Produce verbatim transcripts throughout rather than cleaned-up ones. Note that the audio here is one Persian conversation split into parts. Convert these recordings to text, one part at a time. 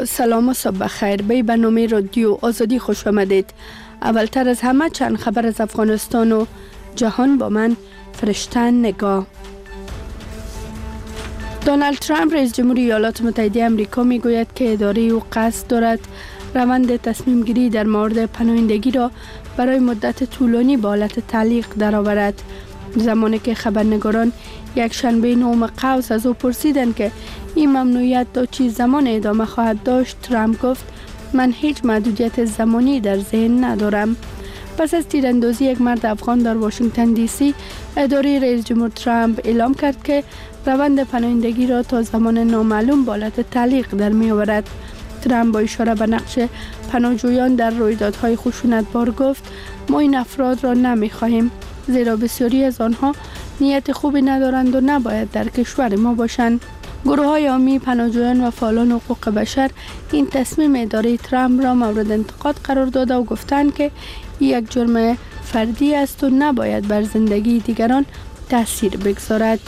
سلام و صبح بخیر. به برنامه رادیو آزادی خوش آمدید. اولتر از همه چند خبر از افغانستان و جهان با من فرشتن نگاه. دونالد ترامپ رئیس جمهوری ایالات متحده آمریکا می گوید که اداره او قصد دارد روند تصمیم گیری در مورد پناهندگی را برای مدت طولانی به حالت تعلیق درآورد. زمانی که خبرنگاران یک شنبه نهم قوس از او پرسیدند که این ممنوعیت تا چه زمان ادامه خواهد داشت، ترامپ گفت من هیچ محدودیت زمانی در ذهن ندارم. پس از تیراندازی یک مرد افغان در واشنگتن دی سی، اداره رئیس جمهور ترامپ اعلام کرد که روند پناهندگی را تا زمان نامعلوم به حالت تعلیق در می آورد. ترامپ با اشاره به نقش پناهجویان در رویدادهای خشونتبار گفت ما این افراد را نمی خواهیم، زیرا بسیاری از آنها نیت خوبی ندارند و نباید در کشور ما باشند. گروه های عامی، پناهجویان و فعالان حقوق بشر این تصمیم اداره ترامپ را مورد انتقاد قرار داده و گفتند که یک جرم فردی است و نباید بر زندگی دیگران تاثیر بگذارد.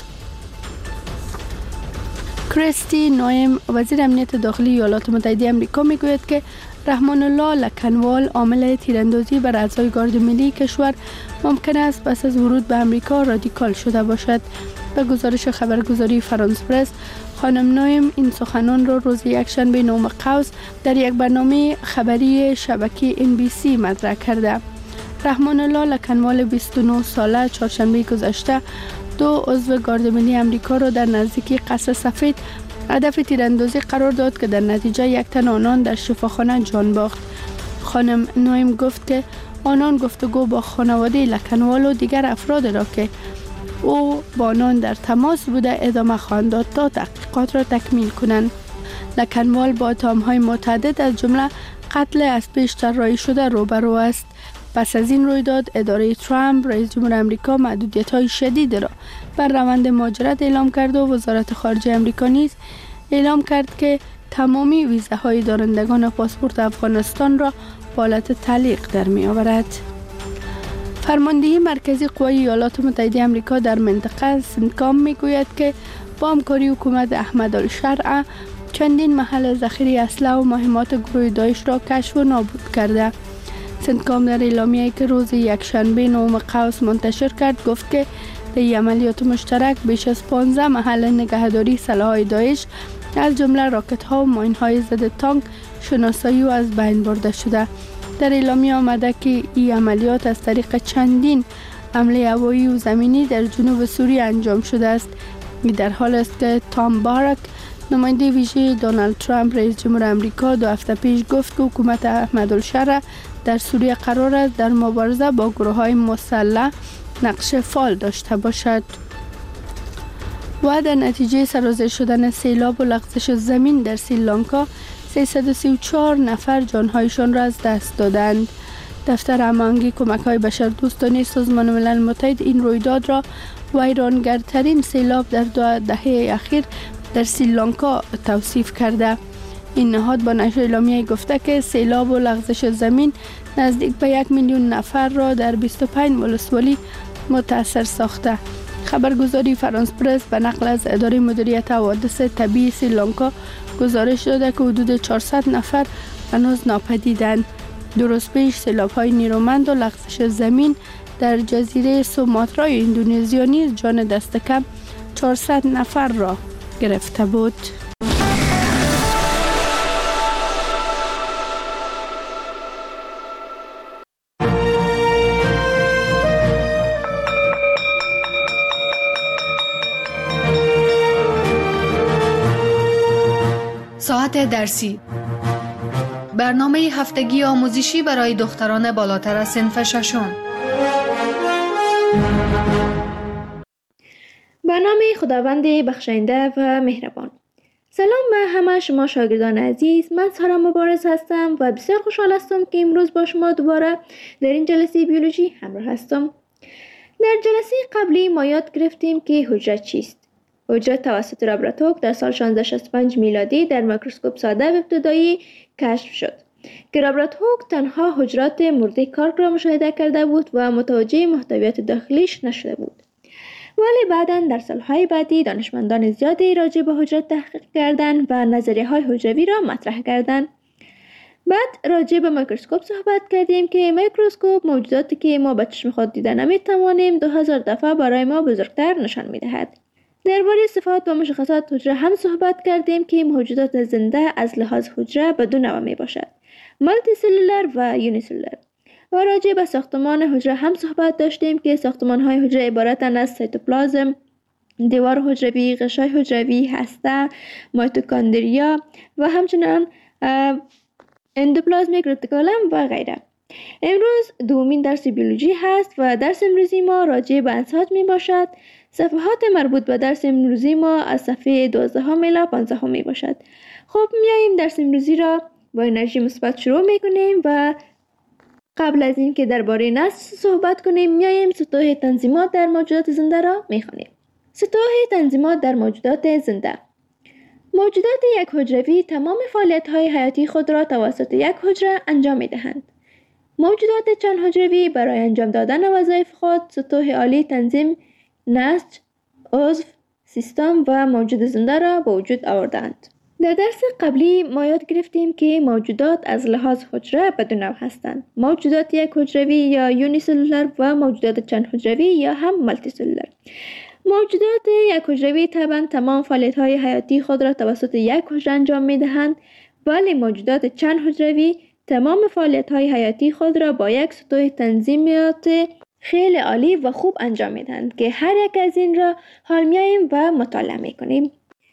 کریستی نوئم، وزیر امنیت داخلی ایالات متحده آمریکا، میگوید که رحمان الله لکنوال، عامل تیراندازی بر اعضای گارد ملی کشور، ممکن است پس از ورود به آمریکا رادیکال شده باشد. به گزارش خبرگزاری فرانس پرس، خانم نوئم این سخنان را روز یکشنبه نهم قوس در یک برنامه خبری شبکه ان بی سی مطرح کرده. رحمان الله لکنوال، بیست و نه ساله، چهارشنبه گذشته دو عضو گارد ملی آمریکا را در نزدیکی قصر سفید هدف تیراندازی قرار داد که در نتیجه یک تن آنان در شفاخانه جان باخت. خانم نوئم گفت که آنان گفتگو با خانواده لکنوال و دیگر افراد را که او با آنان در تماس بوده ادامه خواهند داد تا تحقیقات را تکمیل کنند. لکنوال با اتهام‌های متعدد از جمله قتل از پیش طراحی شده روبرو است. پس از این رویداد، اداره ترامپ رئیس جمهور آمریکا محدودیت‌های شدید را بر روند مهاجرت اعلام کرد و وزارت خارجه آمریکا نیز اعلام کرد که تمامی ویزاهای دارندگان پاسپورت افغانستان را به حالت تعلیق در می‌آورد. فرماندهی مرکزی قوای ایالات متحده آمریکا در منطقه سنتکام میگوید که با همکاری حکومت احمد الشرع چندین محل ذخیره اسلحه و مهمات گروه داعش را کشف و نابود کرده. سنتکام در اعلامیه‌ای که روز یکشنبه نهم قوس منتشر کرد گفت که در عملیات مشترک بیش از پانزده محل نگهداری سلاح‌های داعش از جمله راکت‌ها و ماین‌های ضد تانک شناسایی و از بین برده شده. در اعلامیه آمده که این عملیات از طریق چندین حمله هوایی و زمینی در جنوب سوریه انجام شده است. این در حال است که تام بارک، نماینده ویژه دونالد ترامپ رئیس جمهور آمریکا، دو هفته پیش گفت که حکومت احمد الشرع در سوریه قرار است در مبارزه با گروه‌های مسلح نقش فعال داشته باشد. و در نتیجه سرازیر شدن سیلاب و لغزش زمین در سریلانکا، سیصد و سی و چهار نفر جانهایشان را از دست دادند. دفتر هماهنگی کمک‌های بشردوستانه سازمان ملل متحد این رویداد را ویرانگرترین سیلاب در دو دهه اخیر در سریلانکا توصیف کرده. این نهاد با نشر اعلامیه گفته که سیلاب و لغزش زمین نزدیک به یک میلیون نفر را در بیست و پنج ولسوالی متاثر ساخته. خبرگزاری فرانس پرس به نقل از اداره مدیریت حوادث طبیعی سریلانکا گزارش داده که حدود چهارصد نفر هنوز ناپدیدند. دو روز پیش سیلاب‌های نیرومند و لغزش زمین در جزیره سوماترای اندونزیا نیز جان دست کم چهارصد نفر را گرفته بود. ساعت درسی، برنامه هفتگی آموزشی برای دختران بالاتر از صنف ششم. برنامه خداوند بخشنده و مهربان. سلام به همه شما شاگردان عزیز. من سارا مبارز هستم و بسیار خوشحال هستم که امروز با شما دوباره در این جلسه بیولوژی همراه هستم. در جلسه قبلی ما یاد گرفتیم که حجره چیست. حجره توسط رابرت هوک در سال شانزده شصت و پنج میلادی در میکروسکوپ ساده و ابتدایی کشف شد که رابرت هوک تنها حجرات مرده کارک را مشاهده کرده بود و متوجه محتویات داخلیش نشده بود. ولی بعداً در سالهای بعدی دانشمندان زیادی راجع به حجره تحقیق کردند و نظریه های حجروی را مطرح کردند. بعد راجع به میکروسکوپ صحبت کردیم که میکروسکوپ موجوداتی که ما به چشم خود دیده نمی‌توانیم دو هزار دفعه برای ما بزرگتر نشان می‌دهد. درباره صفات و مشخصات حجره هم صحبت کردیم که موجودات زنده از لحاظ حجره به دو نوع میباشد: مالتی سلولر و یونی سلولر. و راجع به ساختمان حجره هم صحبت داشتیم که ساختمان‌های حجره عبارتند از سیتوپلازم، دیوار حجروی، غشای حجروی، هسته، میتوکندریا و همچنین اندوپلازمیک رتیکولم و غیره. امروز دومین درس بیولوژی هست و درس امروزی ما راجع به انساج می باشد. صفحات مربوط به درس امروزی ما از صفحه دوازده الی پانزده می باشد. خب میاییم درس امروزی را با انرژی مثبت شروع می کنیم و قبل از این که درباره نسل صحبت کنیم میاییم سطوح تنظیمات در موجودات زنده را می خوانیم. سطوح تنظیمات در موجودات زنده. موجودات یک حجروی تمام فعالیت‌های حیاتی خود را توسط یک حجره انجام می‌دهند. موجودات چند حجروی برای انجام دادن وظایف خود سطوح عالی تنظیم، نسج، عضو، سیستم و موجود زنده را به وجود آوردند. در درس قبلی ما یاد گرفتیم که موجودات از لحاظ حجره به دو نوع هستند: موجودات یک حجروی یا یونی سلولر و موجودات چند حجروی یا هم مالتی سلولر. موجودات یک حجروی طبعا تمام فعالیت‌های حیاتی خود را توسط یک حجره انجام می‌دهند، ولی موجودات چند حجروی تمام فعالیت‌های حیاتی خود را با یک سطوح تنظیمات خیلی عالی و خوب انجام می‌دهند که هر یک از این را حال می‌آییم و مطالعه می‌کنیم.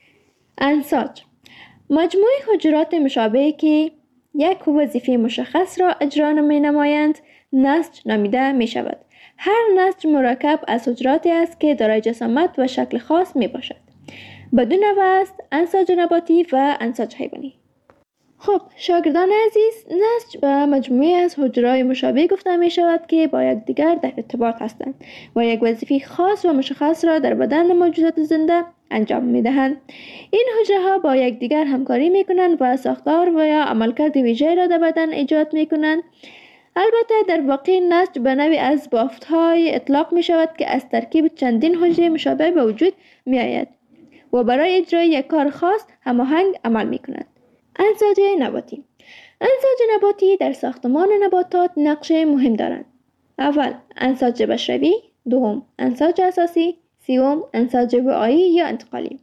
انساج مجموعه حجرات مشابهی که یک وظیفه مشخص را اجرا می‌نمایند نسج نامیده می‌شود. هر نسج مرکب از حجراتی است که دارای جسامت و شکل خاص می باشد. بدون نوع است: انساج نباتی و انساج حیوانی. خب شاگردان عزیز، نسج و مجموعه از حجرات مشابه گفته می شود که با یکدیگر در ارتباط هستند و یک وظیفه خاص و مشخص را در بدن موجودات زنده انجام می دهند. این حجره ها با یکدیگر همکاری می کنند و ساختار و یا عملکرد ویژه‌ای را در بدن ایجاد می کنند. البته در واقع نسج به نوعی از بافت‌های اطلاق می شود که از ترکیب چندین حجره مشابه به وجود می آید و برای اجرای یک کار خاص هماهنگ عمل می کنند. انساج نباتی. انساج نباتی در ساختمان نباتات نقش مهم دارند. اول انساج بشری، دوم انساج اساسی، سوم انساج وعایی یا انتقالی.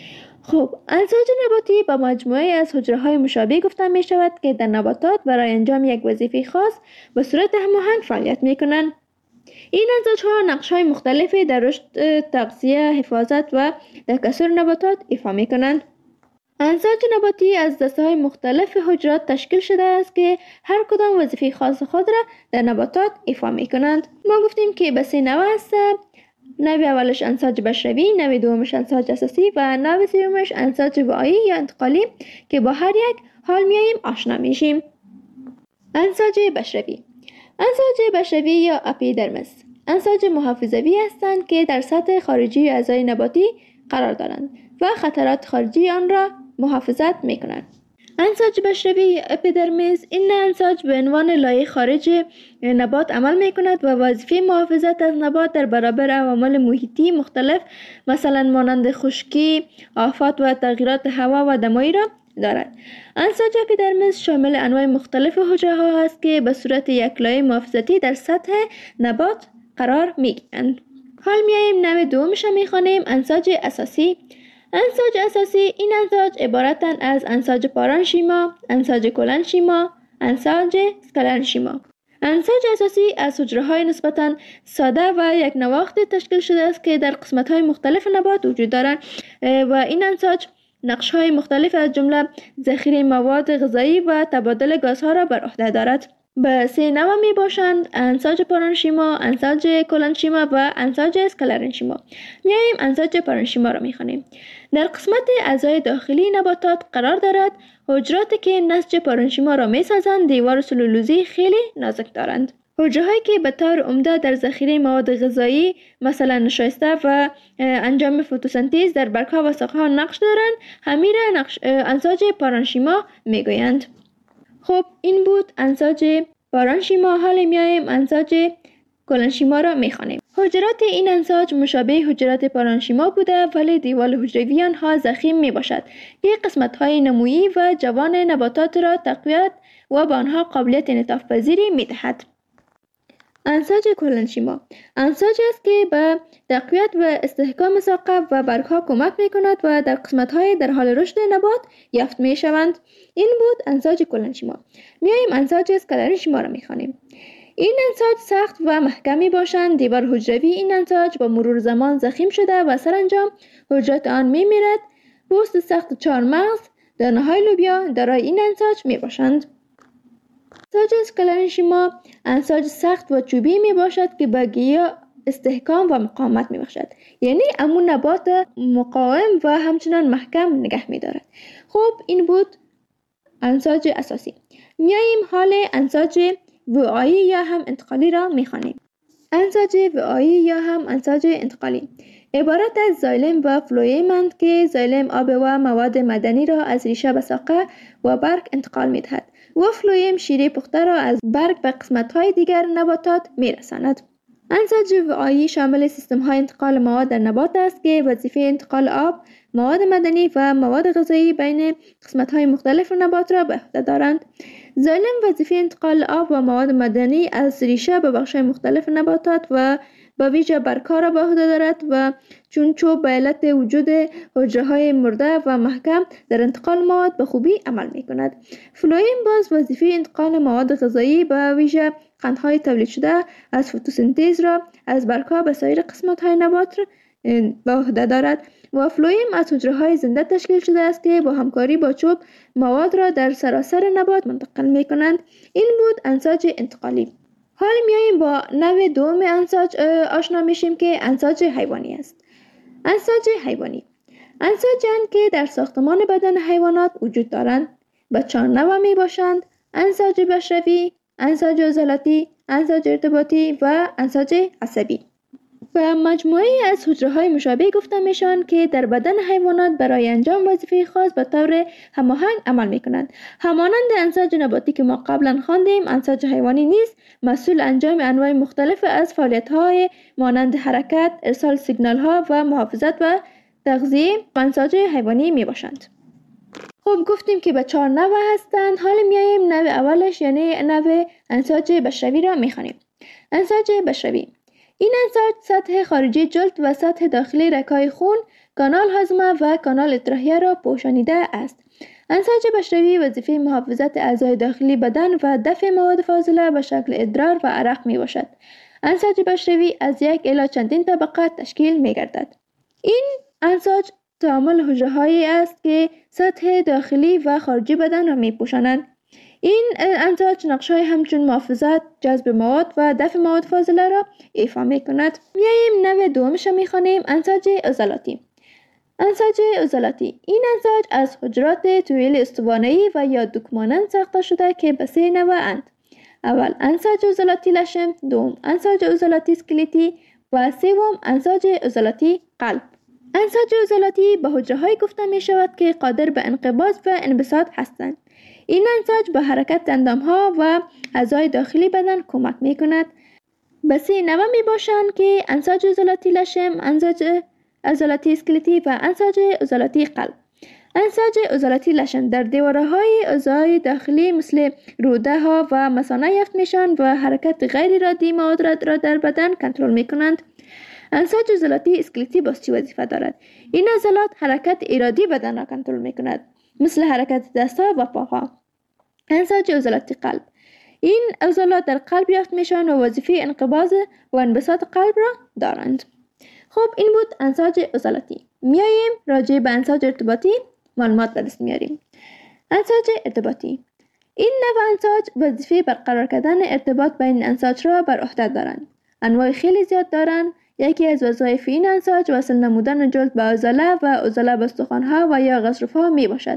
خب انساج نباتی با مجموعه از حجره‌های مشابه گفته می شود که در نباتات برای انجام یک وظیفه خاص به صورت هماهنگ فعالیت می کنند. این انساج‌ها نقش‌های مختلفی در رشد، تغذیه، حفاظت و تکثر نباتات ایفا می کنند. انساج نباتی از دسته‌های مختلف حجرات تشکیل شده است که هر کدام وظیفه خاص خود را در نباتات ایفا می کنند. ما گفتیم که به سه نوع است: نوع اولش انساج بشری، نوع دومش انساج اساسی و نوع سومش انساج وعایی یا انتقالی که با هر یک حال میاییم آشنا میشیم. انساج بشری. انساج بشری یا اپیدرمس انساج محافظوی هستند که در سطح خارجی اعضای نباتی قرار دارند و خطرات خارجی آن را محافظت میکنند. انساج بشری اپیدرمیس این انساج به عنوان لایه خارج نبات عمل می کند و وظیفه محافظت از نبات در برابر عوامل محیطی مختلف مثلا مانند خشکی، آفات و تغییرات هوا و دمایی را دارد. انساج اپیدرمیس شامل انواع مختلف حجره ها است که به صورت یک لایه محافظتی در سطح نبات قرار می گیرند. حال میاییم نوع دومش می خوانیم: انساج اساسی. انساج اساسی این انساج عبارتند از انساج پارانشیما، انساج کلنشیما، انساج اسکلنشیما. انساج اساسی از حجره‌های نسبتاً ساده و یک نواخت تشکیل شده است که در قسمت‌های مختلف نبات وجود دارند و این انساج نقش‌های مختلف از جمله ذخیره مواد غذایی و تبادل گازها را بر عهده دارد. به سه نوع می باشند: انساج پارانشیما، انساج کلنشیما و انساج اسکلرنشیما. میاییم انساج پارانشیما را میخوانیم. در قسمت اعضای داخلی نباتات قرار دارد. حجراتی که نسج پارانشیما را میسازند دیوار سلولوزی خیلی نازک دارند. حجرهایی که به طور عمده در ذخیره مواد غذایی مثلا نشایسته و انجام فتوسنتز در برگها و ساقها نقش دارند همین را نقش انساج پارانشیما میگویند. خب این بود انساج پارانشیما. حال میاییم انساج کلنشیما را می‌خوانیم. حجرات این انساج مشابه حجرات پارانشیما بوده، ولی دیوال حجروی آنها ضخیم میباشد که قسمت‌های نمویی و جوان نباتات را تقویت و به آنها قابلیت انعطاف پذیری می‌دهد. انساج کلنشیما انساج است که به تقویت و استحکام ساقه و برگ‌ها کمک می‌کند و در قسمت‌های در حال رشد نبات یافت می‌شوند. این بود انساج کلنشیما. میایم انساج اسکلرنشیما را می‌خوانیم. این انساج سخت و محکمی باشند. دیوار حجروی این انساج با مرور زمان ضخیم شده و سرانجام حجرات آن می‌میرد. پوست سخت چهارمغز، دانه‌های لوبیا دارای این انساج می‌باشند. انساج اسکلرنشیما انساج سخت و چوبی می باشد که به گیاه استحکام و مقاومت می باشد، یعنی امون نبات مقاوم و همچنان محکم نگه می دارد. خب این بود انساج اساسی. میاییم حال انساج وعایی یا هم انتقالی را می خوانیم. انساج وعایی یا هم انساج انتقالی عبارت از زایلم و فلویم‌اند که زایلم آب و مواد معدنی را از ریشه به ساقه و برگ انتقال می دهد و فلویم شیره پخته را از برگ به قسمت‌های دیگر نباتات می‌رساند. انساج وعایی شامل سیستم‌های انتقال مواد در نبات است که وظیفه انتقال آب، مواد معدنی و مواد غذایی بین قسمت‌های مختلف نبات را به عهده دارند. زایلم وظیفه انتقال آب و مواد معدنی از ریشه به بخش‌های مختلف نباتات و با ویژه برگ‌ها را به عهده دارد و چون چوب به علت وجود حجره‌های مرده و محکم در انتقال مواد به خوبی عمل می‌کند. فلویم باز وظیفه انتقال مواد غذایی به ویژه قندهای تولید شده از فتوسنتز را از برگ‌ها به سایر قسمت‌های نبات به عهده دارد و فلویم از حجره‌های زنده تشکیل شده است که با همکاری با چوب مواد را در سراسر نبات منتقل می‌کنند. این بود انساج انتقالی. حال میاییم با نوع دوم انساج آشنا میشیم که انساج حیوانی است. انساج حیوانی انساج‌اند که در ساختمان بدن حیوانات وجود دارند. به چهار نوع می باشند: انساج بشروی، انساج عضلاتی، انساج ارتباطی و انساج عصبی. و مجموعه از حجره‌های مشابه گفته میشن که در بدن حیوانات برای انجام وظیفه خاص به طور هماهنگ عمل میکنند. همانند انساج نباتی که ما قبلا خواندیم، انساج حیوانی نیز مسئول انجام انواع مختلف از فعالیت‌های مانند حرکت، ارسال سیگنال‌ها و محافظت و تغذیه انساج حیوانی میباشند. خب گفتیم که به چهار نوع هستند. حالا میایم نوع اولش یعنی نوع انساج بشروی را میخوانیم. انساج بشروی این انساج سطح خارجی جلد و سطح داخلی رگ‌های خون، کانال هاضمه و کانال اطراحیه را پوشانیده است. انساج بشروی وظیفه محافظت اعضای داخلی بدن و دفع مواد فاضله به شکل ادرار و عرق می باشد. انساج بشروی از یک الی چندین طبقه تشکیل می گردد. این انساج تعامل حجره‌هایی است که سطح داخلی و خارجی بدن را می پوشانند. این انساج نقش‌های همچون محافظت، جذب مواد و دفع مواد فاضله را ایفا می‌کند. میاییم نوع دومش را می‌خوانیم، انساج عضلاتی. انساج عضلاتی این انساج از حجرات طویل استوانه‌ای و یا دوکمانند ساخته شده که به سه نوع اند. اول انساج عضلاتی لشم، دوم انساج عضلاتی اسکلتی و سوم انساج عضلاتی قلب. انساج عضلاتی به حجره‌هایی گفته می‌شود که قادر به انقباض و انبساط هستند. این انساج به حرکت اندامها و اعضای داخلی بدن کمک می کند. به سه نوع می باشند که انساج عضلاتی لشم، انساج عضلاتی اسکلتی و انساج عضلاتی قلب. انساج عضلاتی لشم در دیوارهای اعضای داخلی مثل روده ها و مثانه یافت میشن و حرکت غیر ارادی مواد را در بدن کنترل می کنند. انساج عضلاتی اسکلتی باز چی وظیفه دارد؟ این عضلات حرکت ارادی بدن را کنترل می کند، مثل حرکت دستها و پاها. انساج عضلاتی قلب این عضلات در قلب یافت میشن و وظیفه انقباض و انبساط قلب را دارند. خب این بود انساج عضلاتی. میاییم راجع به انساج ارتباطی معلومات به دست میاریم. انساج ارتباطی این نوع انساج وظیفه برقرار کردن ارتباط بین انساج را بر عهده دارند. انواع خیلی زیاد دارند. یکی از وظایف این انساج وصل نمودن جلد به عضله و عضله به استخوان‌ها و یا غضروف‌ها می باشد.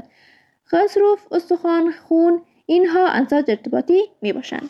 غضروف، استخوان، خون اینها انساج ارتباطی می باشند.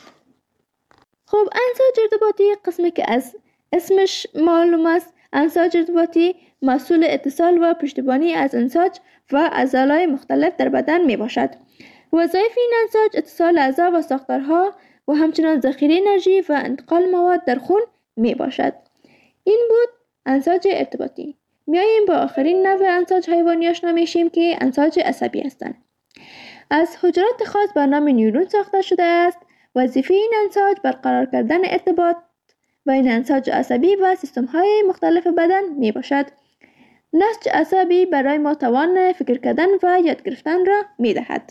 خب انساج ارتباطی قسمی که از اسمش معلوم است، انساج ارتباطی مسئول اتصال و پشتیبانی از انساج و عضلات مختلف در بدن می باشد. وظایف این انساج اتصال اعضا و ساختارها و همچنان ذخیره انرژی و انتقال مواد در خون می باشد. این بود انساج ارتباطی. میاییم با آخرین نوع انساج حیوانی آشنا میشیم که انساج عصبی هستند. از حجرات خاص به نام نیورون ساخته شده است. وظیفه این انساج برقرار کردن ارتباط بین انساج عصبی و سیستم های مختلف بدن می باشد. نسج عصبی برای ما توان فکر کردن و یاد گرفتن را می دهد.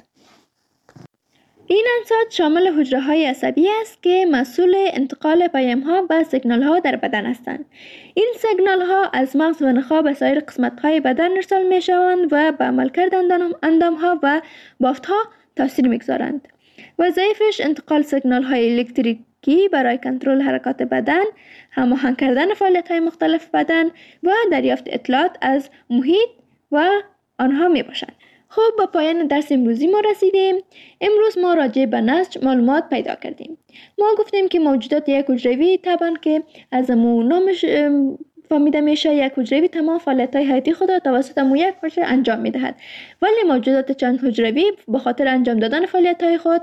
این انساج شامل حجره های عصبی است که مسئول انتقال پیام ها و سیگنال ها در بدن هستند. این سیگنال ها از مغز و نخاع به سایر قسمت های بدن ارسال می شوند و به عملکرد اندام ها و بافت ها تاثیر می گذارند. وظایفش انتقال سیگنال های الکتریکی برای کنترل حرکات بدن، هماهنگ کردن فعالیت های مختلف بدن و دریافت اطلاعات از محیط و آنها می باشند. خب با پایان درس امروزی ما رسیدیم. امروز ما راجع به نسج معلومات پیدا کردیم. ما گفتیم که موجودات یک حجروی طبعا که از مو نامش فهمیده میشه، یک حجروی تمام فعالیت‌های حیاتی خود را توسط مو یک حجره انجام میدهد، ولی موجودات چند حجروی به خاطر انجام دادن فعالیت‌های خود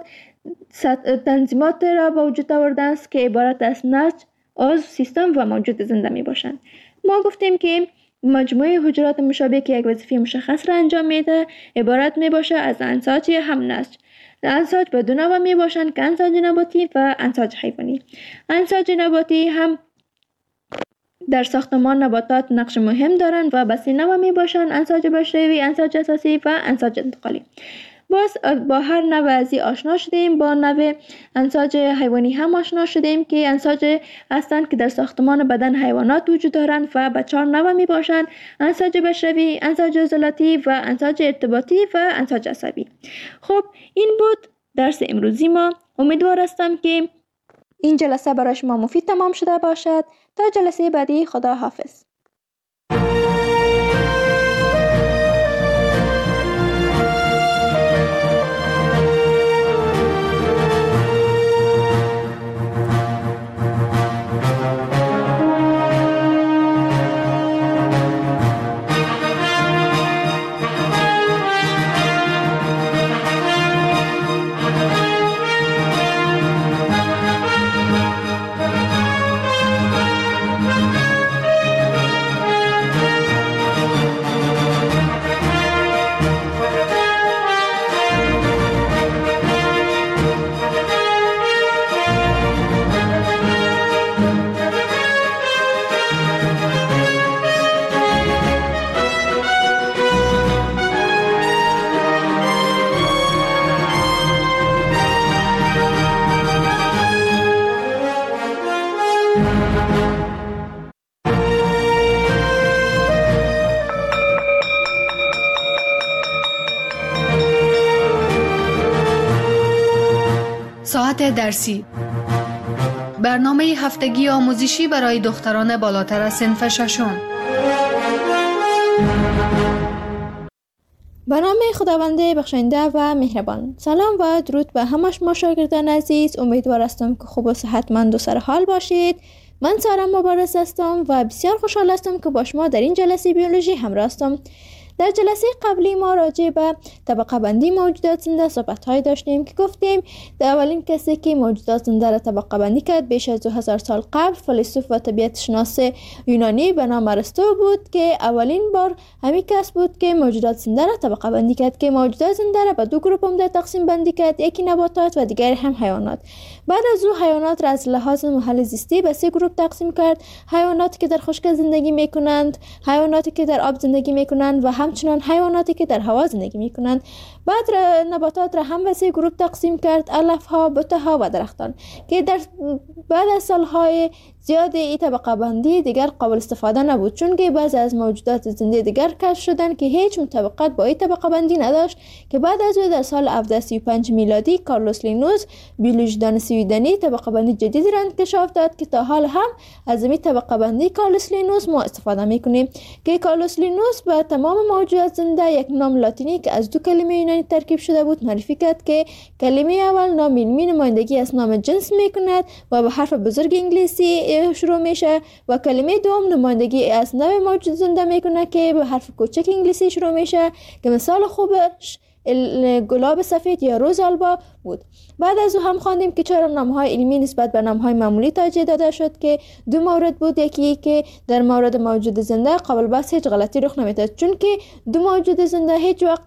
تنظیمات را به وجود آوردند که عبارت از نسج، عضو، سیستم و موجود زنده می باشند. ما گفتیم که مجموعه حجرات مشابه که یک وظیفه مشخص را انجام میده عبارت می باشه از انساج هم نسج. انساج به دو نوع می باشند که انساج نباتی و انساج حیوانی. انساج نباتی هم در ساختمان نباتات نقش مهم دارند و به سه نوع می باشند: انساج بشری، انساج اساسی و انساج انتقالی. باز با هر نوع ازی آشنا شدیم. با نوع انساج حیوانی هم آشنا شدیم که انساج هستند که در ساختمان بدن حیوانات وجود دارند و به چهار نوع می باشند: انساج بشری، انساج عضلاتی و انساج ارتباطی و انساج عصبی. خب این بود درس امروزی ما. امیدوار هستم که این جلسه برای شما مفید تمام شده باشد. تا جلسه بعدی، خدا حافظ. ساعت درسی، برنامه هفتگی آموزشی برای دختران بالاتر از صنف ششم. به نام خداوند بخشنده و مهربان. سلام و درود به همه شما شاگردان عزیز. امیدوار هستم که خوب و صحتمند و سرحال باشید. من سارا مبارز هستم و بسیار خوشحال هستم که با شما در این جلسه بیولوژی همراه هستم. در جلسه قبلی ما راجع به طبقه بندی موجودات زنده صحبت های داشتیم که گفتیم در اولین کسی که موجودات زنده را طبقه بندی کرد بیش از دو هزار سال قبل فیلسوف و طبیعت شناس یونانی به نام ارسطو بود که اولین بار همین کس بود که موجودات زنده را طبقه بندی کرد که موجودات زنده را به دو گروه عمده تقسیم بندی کرد، یکی نباتات و دیگری هم حیوانات. بعد از او حیوانات را از لحاظ محل زیستی به سه گروه تقسیم کرد: حیواناتی که در خشک زندگی میکنند، حیواناتی که در آب زندگی میکنند و همچنان حیواناتی که در هوا زندگی میکنند. بعد نباتات را هم به سه گروه تقسیم کرد: علف ها، بوته ها و درختان، که در بعد از سالهای زیاد این طبقه بندی دیگر قابل استفاده نبود، چون که بعضی از موجودات زنده دیگر کشف شدند که هیچ مطابقت با این طبقه بندی نداشت، که بعد از او در سال هفده سی و پنج میلادی کارلوس لینوس بیولوژیدان سویدنی طبقه بندی جدیدی را انکشاف داد که تا حال هم از این طبقه بندی کارلوس لینوس ما استفاده میکنیم. که کارلوس لینوس به تمام موجودات زنده یک نام لاتینی که از دو کلمه یونانی ترکیب شده بود معرفی کرد که کلمه اول نام علمی نمایندگی از نام جنس میکند و به حرف بزرگ انگلیسی شروع میشه و کلمه دوم نمایندگی از نوع موجود زنده میکنه که به حرف کوچک انگلیسی شروع میشه، که مثال خوبش گلاب سفید یا روز آلبا بود. بعد از او هم خواندیم که چرا نام‌های علمی نسبت به نام‌های معمولی ترجیح داده شد که دو مورد بود. یکی که در مورد موجود زنده قابل بحث هیچ غلطی رخ نمیداد، چون که دو موجود زنده هیچ وقت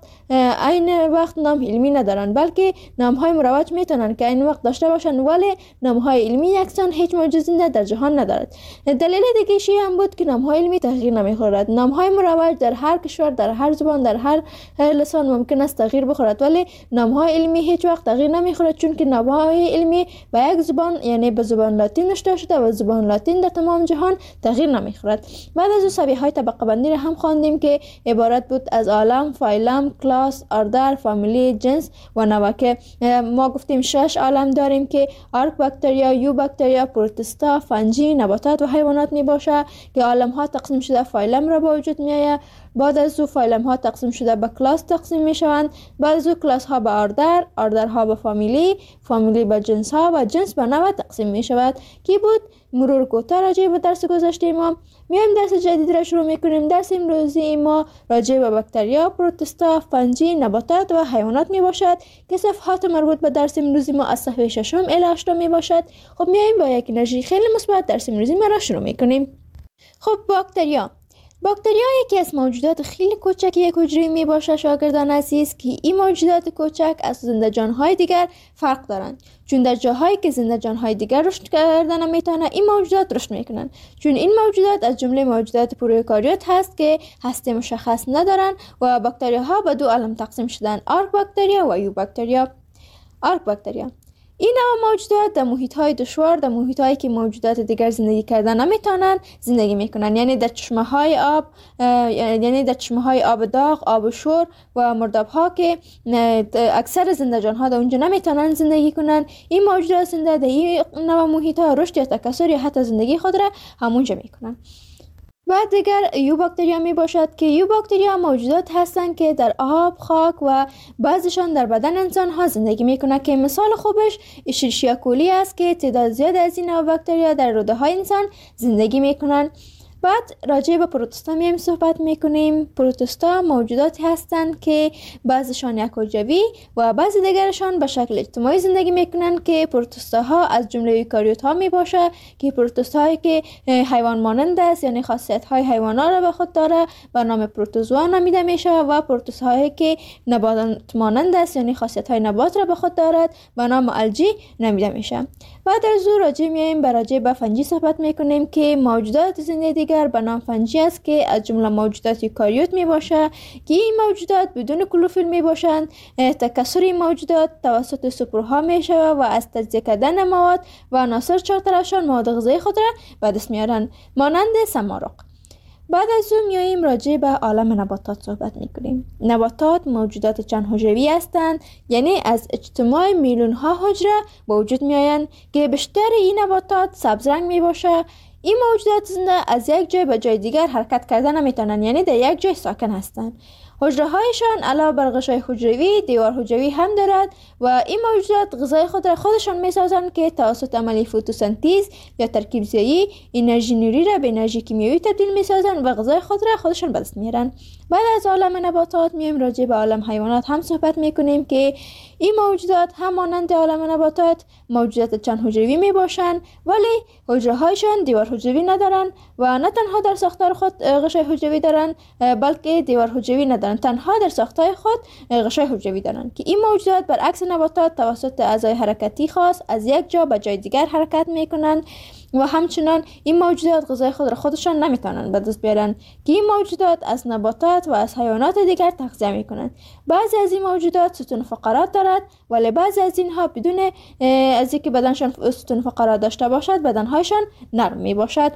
عین وقت نام علمی ندارن، بلکه نام‌های مروج میتونن که عین وقت داشته باشن، ولی نام‌های علمی یکسان هیچ موجود زنده در جهان ندارد. دلیل دیگه شی هم بود که نام‌های علمی تغییر نمیخورد. نام‌های مروج در هر کشور، در هر زبان، در هر لسان ممکن است تغییر بخورد، ولی نام‌های علمی هیچ وقت تغییر نمیخورد، چون که نام‌های علمی به یک زبان یعنی به زبان لاتین نوشته شده و زبان لاتین در تمام جهان تغییر نمیخورد. بعد از او سبیه‌های طبقه بندی را هم خواندیم که عبارت بود از عالم، فایلم، کلاس، اردر، فامیلی، جنس و نوع. که ما گفتیم شش عالم داریم که آرک باکتریا، یو باکتریا، پروتستا، فنجی، نباتات و حیوانات می باشه که عالم ها تقسیم شده فایلم را با وجود می آید. بعد از او فایلم ها تقسیم شده به کلاس تقسیم می شوند. بعد از او کلاس ها به اردر، اردر ها به فامیلی، فامیلی به جنس ها و جنس به نوع تقسیم می شود. کی بود مرور کوتاه راجع به درس گذشته ما. میایم درس جدید را شروع میکنیم. درس امروزی ما راجع به باکتریا، پروتستا، فنجی، نباتات و حیوانات می باشد که صفحات مربوط به درس امروزی ما از صفحه ششم الی هشتم می باشد. خب میایم با یک انرژی خیلی مثبت درس امروزی ما را شروع میکنیم. خب باکتریا باکتریا یکی از موجودات خیلی کوچک یک حجره می باشه شاگردان عزیز، که این موجودات کوچک از زنده جانهای دیگر فرق دارند، چون در جاهایی که زنده جانهای دیگر رشد کردن نمیتونه این موجودات رشد میکنن، چون این موجودات از جمله موجودات پروکاریوت هست که هسته مشخص ندارن و باکتریاها به دو عالم تقسیم شدن، آرک باکتریا و یو باکتریا. آرک باکتریا این نوع موجودات در محیط‌های دشوار، در محیط‌هایی که موجودات دیگر زندگی کردن نمیتونن زندگی میکنن، یعنی در چشمه‌های آب، یعنی در چشمه‌های آب داغ، آب شور و مرداب‌ها که اکثر زنده جان‌ها در اونجا نمیتونن زندگی کنن. این موجودات زنده در این نوع محیط‌ها رشد یا تکثر یا حتی زندگی خود را همونجا میکنن. بعد دیگر یو باکتریا می باشد که یو باکتریا موجودات هستند که در آب، خاک و بعضیشان در بدن انسان ها زندگی می کنند، که مثال خوبش اشریشیا کولی است که تعداد زیاد از این نوع باکتریا در روده های انسان زندگی می کنند. بعد راجع به پروتستا میایم صحبت میکنیم. پروتستا موجوداتی هستند که بعضیشان یک حجروی و بعضی دیگرشان به شکل اجتماعی زندگی میکنند، که پروتستاها از جمله ایوکاریوت ها میباشه که پروتستاهایی که حیوان مانند است، یعنی خاصیت های حیوانات را به خود داره به نام پروتوزوا نامیده میشه، و پروتستاهایی که نبات مانند است، یعنی خاصیت های نبات را به خود دارد به نام الجی نامیده میشه. بعد از او راجع میایم به راجع به فنجی صحبت میکنیم که موجودات زنده دیگر به نام فنجی است که از جمله موجودات یوکاریوت می باشه که این موجودات بدون کلوروفیل می باشند. تکثر این موجودات توسط سپرها می شود و از تجزیه کردن مواد و عناصر چهارطرفشان مواد غذایی خود را به دست میارن، مانند سمارق. بعد از اون میاییم راجع به عالم نباتات صحبت میکنیم. نباتات موجودات چند حجروی هستند، یعنی از اجتماع میلیون ها حجره به وجود میآیند که بیشتر این نباتات سبز رنگ می باشه. این موجودات زنده از یک جای به جای دیگر حرکت کردن نمیتونن، یعنی در یک جای ساکن هستند. حجره هایشان علاوه بر غشای حجروی دیوار حجروی هم دارد و این موجودات غذای خود را خودشان میسازند که توسط عملی فتوسنتز یا ترکیب زایی انرژی نوری را به انرژی کیمیایی تبدیل میسازند و غذای خود را خودشان به دست میارند. بعد از عالم نباتات میایم راجع به عالم حیوانات هم صحبت میکنیم که این موجودات هم مانند عالم نباتات موجودات چند حجروی می باشند، ولی حجره هایشان دیوار حجروی ندارند و نه تنها در ساختار خود غشای حجروی دارند بلکه دیوار حجروی ندارند، تنها در ساختار خود غشای حجروی دارند که این موجودات برعکس نباتات توسط اعضای حرکتی خاص از یک جا به جای دیگر حرکت می کنند و همچنان این موجودات غذای خود را خودشان نمیتونن به دست بیارن که این موجودات از نباتات و از حیوانات دیگر تغذیه میکنند. بعضی از این موجودات ستون فقرات دارد، ولی بعضی از اینها بدون از اینکه بدنشان ستون فقرات داشته باشد بدنهایشان نرم می باشد.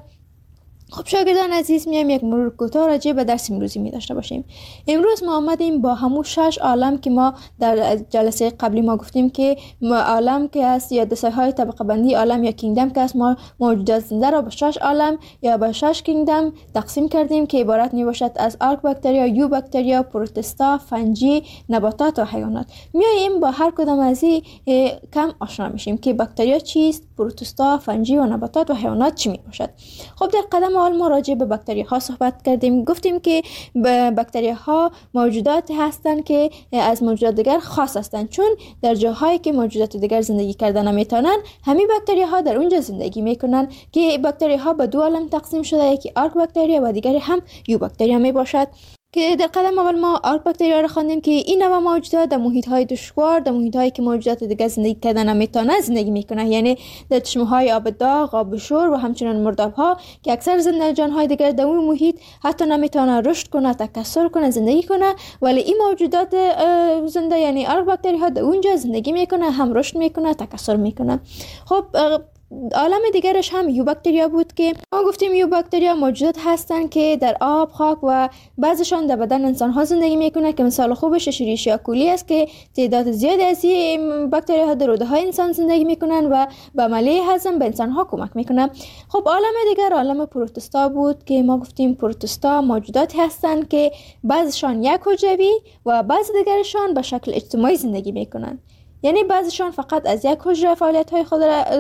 خب شاگردان عزیز، میایم یک مرور کوتاه راجع به درس امروزی می داشته باشیم. امروز ما آمدیم با همون شش عالم که ما در جلسه قبلی ما گفتیم که عالم که است یا دسته های طبقه بندی عالم یا کینگدم که است، ما موجودات زنده را به شش عالم یا به شش کینگدم تقسیم کردیم که عبارت می باشد از آرک باکتریا، یو باکتریا، پروتستا، فنجی، نباتات و حیوانات. میایم با هر کدام از این کم آشنا میشیم که باکتریا چیست، پروتوستا، فنجی و نباتات و حیوانات چی می باشد؟ خب در قدم اول ما راجع به باکتری ها صحبت کردیم. گفتیم که باکتری ها موجوداتی هستند که از موجودات دیگر خاص هستند، چون در جاهایی که موجودات دیگر زندگی کردن نمیتونن، همین باکتری ها در اونجا زندگی میکنن که باکتری ها به دو عالم تقسیم شده، یکی آرک باکتریا و دیگری هم یو باکتریا می باشد. که در قدم اول ما آرک باکتریا را خواندیم که این نوع موجودات در محیط های دشوار، در محیط هایی که موجودات دیگر زندگی کردن نمیتونه زندگی میکنه، یعنی در چشمه های آب داغ، آب شور و همچنین مرداب ها که اکثر زنده جان های دیگر در اون محیط حتی نمیتونه رشد کنه، تکثر کنه، زندگی کنه، ولی این موجودات زنده یعنی آرک باکتریا ها در اونجا زندگی میکنه، هم رشد میکنه، تکثر میکنه. خب عالم دیگرش هم یو باکتریا بود که ما گفتیم یو باکتریا موجودات هستند که در آب، خاک و بعضشان در بدن انسان ها زندگی میکنه که مثال خوبش اشریشیا کولی است که تعداد زیادی از این باکتریا ها در روده های انسان زندگی میکنن و به عملیه هضم به انسان ها کمک میکنن. خب عالم دیگر عالم پروتوستا بود که ما گفتیم پروتوستا موجوداتی هستند که بعضشان یک حجروی و بعض دیگرشان به شکل اجتماعی زندگی میکنن، یعنی بعضیشان فقط از یک حجره فعالیت های خود را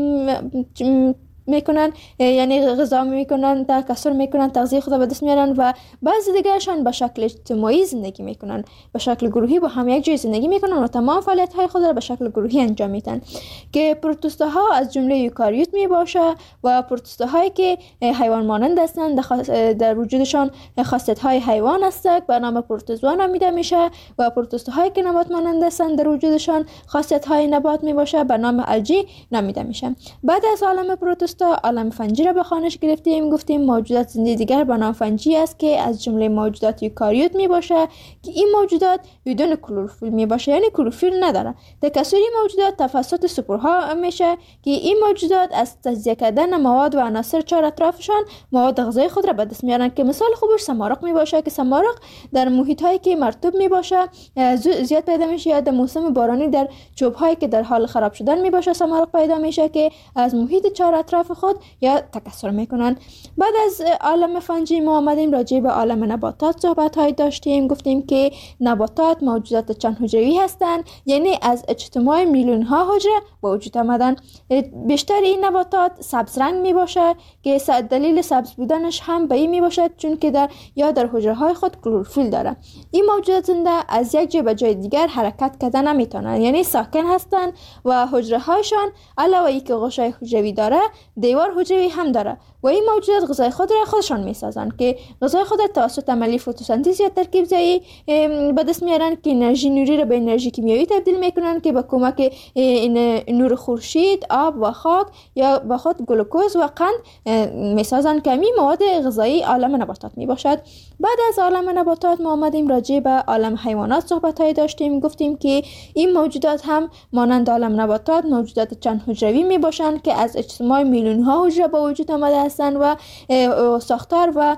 میکنن، یعنی غذا میکنن، تکثر میکنن، تغذیه خود را به دست میارن و بعضی دیگرشان به شکل اجتماعی زندگی میکنن، به شکل گروهی با هم یک جای زندگی میکنن و تمام فعالیت های خود را به شکل گروهی انجام میدن. که پروتوستا ها از جمله یوکاریوت می باشه و پروتوستا هایی که حیوان مانند هستند در وجودشان خاصیت های حیوان است به نام پروتوزوا نامیده میشه و پروتوستا هایی که نبات مانند هستند در وجودشان خاصیت های نبات می باشه به نام الژی نامیده میشه. بعد از عالم پروتوستا عالم فنجی را به خوانش گرفتیم. گفتیم موجودات زنده دیگر به نام فنجی است که از جمله موجودات یوکاریوت می باشه که این موجودات بدون کلروفیل می باشه، یعنی کلروفیل نداره. تکثر موجودات توسط سپورها میشه که این موجودات از تجزیه کردن مواد و عناصر چهار اطرافشان مواد غذایی خود را به دست میارن که مثال خوبش سمارق می باشه که سمارق در محیط هایی که مرطوب می باشه زیاد پیدا میشه، یا در موسم بارانی در چوب هایی که در حال خراب شدن می باشه سمارق پیدا میشه که از محیط چهار اطراف خود یا تکثر میکنن. بعد از عالم فنجی ما آمدیم راجع به عالم نباتات صحبت های داشتیم. گفتیم که نباتات موجودات چند حجروی هستند، یعنی از اجتماع میلیون ها حجره به وجود آمدن. بیشتر این نباتات سبز رنگ می باشه که دلیل سبز بودنش هم به این می باشد چون که در یا در حجره های خود کلروفیل داره. این موجودات زنده از یک جای به جای دیگر حرکت کردن نمیتونن، یعنی ساکن هستند و حجره هایشان علاوه اینکه غشای حجروی داره دیوار حجروی هم داره و این موجودات غذای خود را خودشان میسازن که غذای خود را توسط عملیه فتوسنتز یا ترکیب زایی به دست میارن که انرژی نوری را به انرژی کیمیایی تبدیل میکنن که با کمک نور خورشید، آب و خاک یا با خود گلوکوز و قند میسازن که همین مواد غذایی عالم نباتات میباشد. بعد از عالم نباتات ما آمدیم راجع به عالم حیوانات صحبت های داشتیم. گفتیم که این موجودات هم مانند عالم نباتات موجودات چند حجروی میباشند که از اجتماع میلیون ها حجره به وجود آمده هستند و ساختار و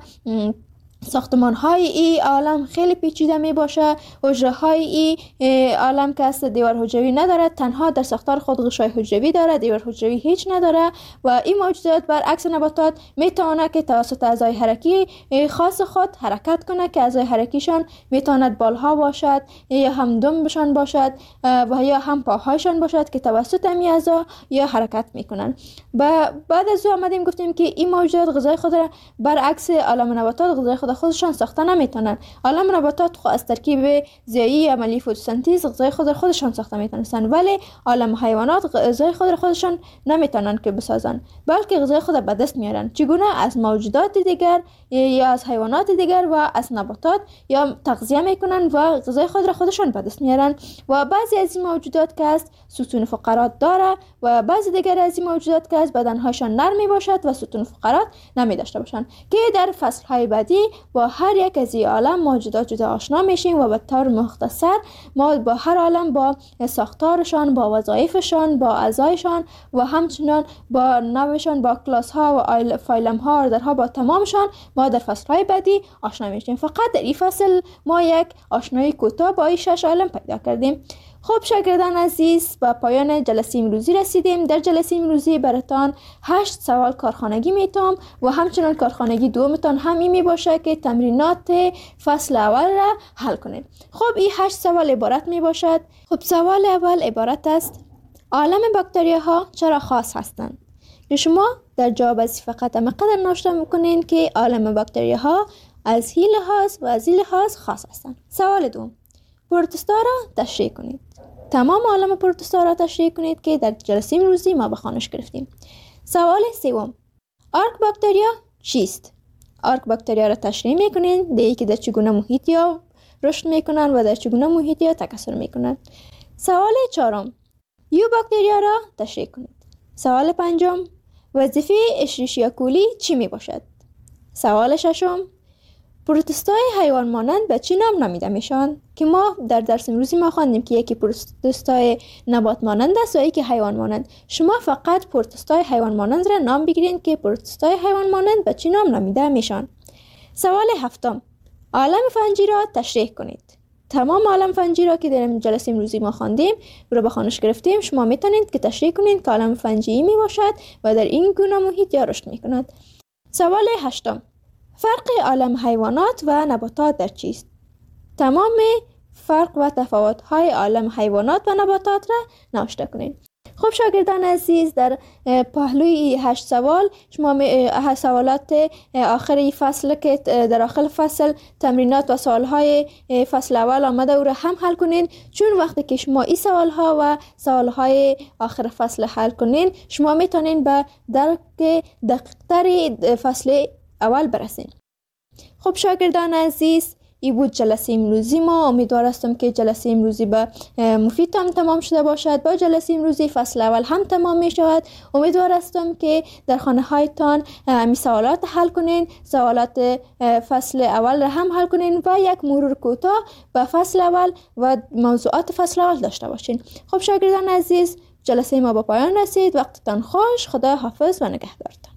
ساختمان های ای عالم خیلی پیچیده می باشه. حجره های ای عالم که است دیوار حجروی نداره، تنها در ساختار خود غشای حجروی داره، دیوار حجروی هیچ نداره و این موجودات برعکس نباتات می تواند که توسط اعضای حرکی خاص خود حرکت کنه که اعضای حرکیشان می تواند بالها باشد یا هم دمبشان باشد و یا هم پاهایشان باشد که توسط این اعضا یا حرکت میکنن. بعد از او آمدیم گفتیم که این موجودات غذای خود را برعکس عالم نباتات غذای خود خودشان ساخته نمیتونن. عالم نباتات خود از ترکیب زیایی عملیه فتوسنتز غذای خود را خودشان ساخته میتونن، ولی عالم حیوانات غذای خود را خودشان نمیتونن که بسازن، بلکه غذای خود را به دست میارن. چگونه؟ از موجودات دیگر یا از حیوانات دیگر و از نباتات یا تغذیه میکنن و غذای خود را خودشان به دست میارن. و بعضی از این موجودات که است ستون فقرات داره و بعضی دیگر از این موجودات که است بدنهاشان نرم می باشد و ستون فقرات نمی داشته باشند که در فصل های بعدی با هر یک از این عالم موجودات جدا آشنا میشیم و به طور مختصر ما با هر عالم با ساختارشان، با وظایفشان، با اعضایشان و همچنان با نوعشان، با کلاس ها و فایلم ها و درها با تمامشان ما در فصل های بعدی آشنا میشیم. فقط در این فصل ما یک آشنایی کوتاه با این شش عالم پیدا کردیم. خب شاگردان عزیز، با پایان جلسه امروزی رسیدیم. در جلسه امروزی براتان هشت سوال کارخانگی میتونم و همچنان کارخانگی دومتان هم این می باشه که تمرینات فصل اول را حل کنید. خب این هشت سوال عبارت می باشد. خب سوال اول عبارت است: عالم باکتریاها چرا خاص هستند؟ شما در جواب از فقط مقدر ناشتا میکنین که عالم باکتریاها از این لحاظ و از این لحاظ خاص هستند. سوال دوم، پروتوستا را تشریح کنید. تمام عالم پروتوستا را تشریح کنید که در جلسه امروزی ما به خوانش گرفتیم. سوال سوم، آرک باکتریا چیست؟ آرک باکتریا را تشریح میکنین، دیگه که در چگونه محیطی ها رشد میکنن و در چگونه محیطی ها تکثر میکنن. سوال چهارم، یو باکتریا را تشریح کنید. سوال پنجم، وظیفه اشریشیا کولی چی می باشد؟ سوال ششم، پروتوستای حیوان مانند به چی نام نامیده میشن؟ که ما در درس امروزی ما خواندیم که یکی پروتوستای نبات مانند است و یکی حیوان مانند. شما فقط پروتوستای حیوان مانند را نام بگیرید که پروتوستای حیوان مانند به چی نام نامیده میشن. سوال هفتم، عالم فنجی را تشریح کنید. تمام عالم فنجی را که در جلسه امروزی ما خواندیم رو به خوانش گرفتیم، شما میتونید که تشریح کنید که عالم فنجی می باشد و در این گونه محیط یا رشد میکند. سوال هشتم، فرق عالم حیوانات و نباتات در چیست؟ تمام فرق و تفاوت‌های عالم حیوانات و نباتات را نوشته کنید. خب شاگردان عزیز، در پهلوی هشت سوال شما هشت سوالات آخری فصل که در آخر فصل تمرینات و سوالهای فصل اول آمده او را هم حل کنین، چون وقتی که شما این سوالها و سوالهای آخر فصل حل کنین شما میتونین به درک دقیق‌تر فصل اول برسین. خب شاگردان عزیز، ای بود جلسه امروزی ما. امیدوار هستم که جلسه امروزی به مفید هم تمام شده باشد. با جلسه امروزی فصل اول هم تمام می شود. امیدوار هستم که در خانه هایتان می سوالات حل کنین، سوالات فصل اول را هم حل کنین و یک مرور کوتاه به فصل اول و موضوعات فصل اول داشته باشین. خب شاگردان عزیز، جلسه ما به پایان رسید. وقتتان خوش. خدا حافظ و نگهدارتان.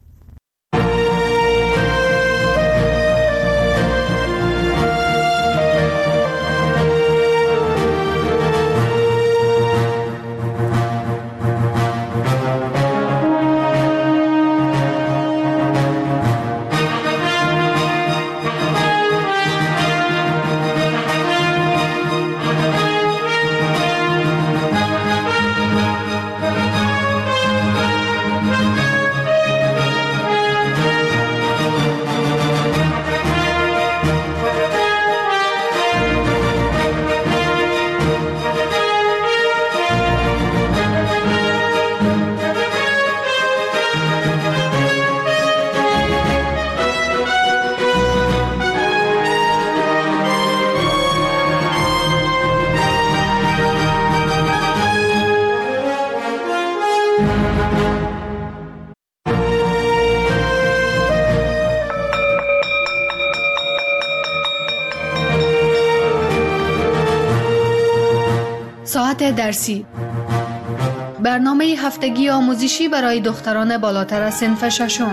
ساعت درسی، برنامه هفتگی آموزشی برای دختران بالاتر از صنف ششم.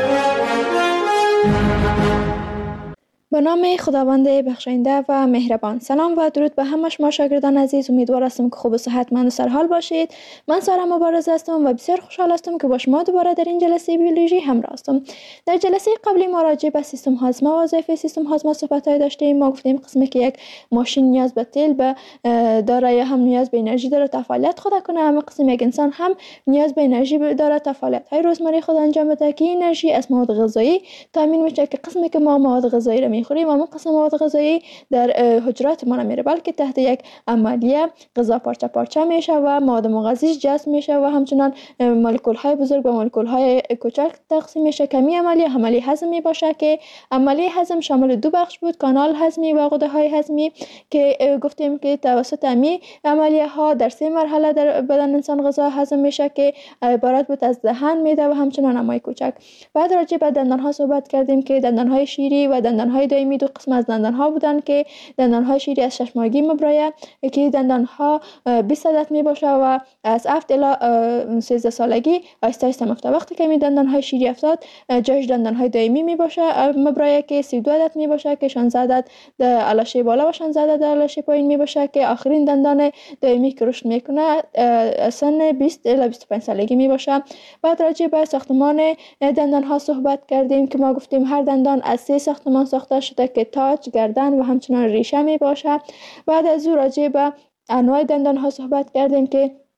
به نام خداوند بخشاینده و مهربان. سلام و درود به همه شما شاگردان عزیز. امیدوار هستم که خوب و صحتمند و سرحال باشید. من سارا مبارز هستم و بسیار خوشحال هستم که با شما دوباره در این جلسه بیولوژی همراه هستم. در جلسه قبلی ما راجع به سیستم هاضمه و وظایف سیستم هاضمه صحبت‌های داشتیم. ما گفتیم قسمی که یک ماشین نیاز به تیل به داره یا هم نیاز به انرژی داره تا فعالیت خود کنه، اما قسم یک انسان هم نیاز به انرژی داره تا فعالیت‌های روزمره خود انجام بده که انرژی از مواد غذایی تامین میشه. که قسمی که ما مواد غذایی رو میخوریم اما قسم مواد غذایی در حجرات ما نمیره، بلکه تحت یک عملیه غذا پارچه پارچه میشه و مواد مغذیش جذب میشه و همچنان مولکول های بزرگ به مولکول های کوچک تقسیم میشه. کمی عملیه عملیه هضمی باشه که عملیه هضم شامل دو بخش بود، کانال هضمی و غده های هضمی، که گفتیم که توسط امی عملیه ها در سه مرحله در بدن انسان غذا هضم میشه که عبارت بود از دهن، معده و همچنان امعای کوچک. بعد راجع به دندان ها صحبت کردیم که دندان های شیری و دندان های دائمی دو قسم از دندان ها بودن که دندان های شیری از شش ماهگی مبرایه که دندان ها بیست عدد می باشه و از هفت الی سیزده سالگی آهسته آهسته میفته. وقتی که می دندان های شیری افتاد جاش دندان های دائمی می باشه مبرایه که سی و دو عدد می باشه که شانزده عدد در علاشه بالا و شانزده عدد در علاشه پایین می باشه که آخرین دندان دائمی که رشد میکنه سن بیست الی بیست و پنج سالگی می باشه. بعد راجع به ساختمان دندان ها صحبت کردیم که ما گفتیم هر دندان از سه ساختمان ساخته شده که تاج، گردن و همچنان ریشه می باشه. بعد از او راجع به انواع دندان ها صحبت کردیم که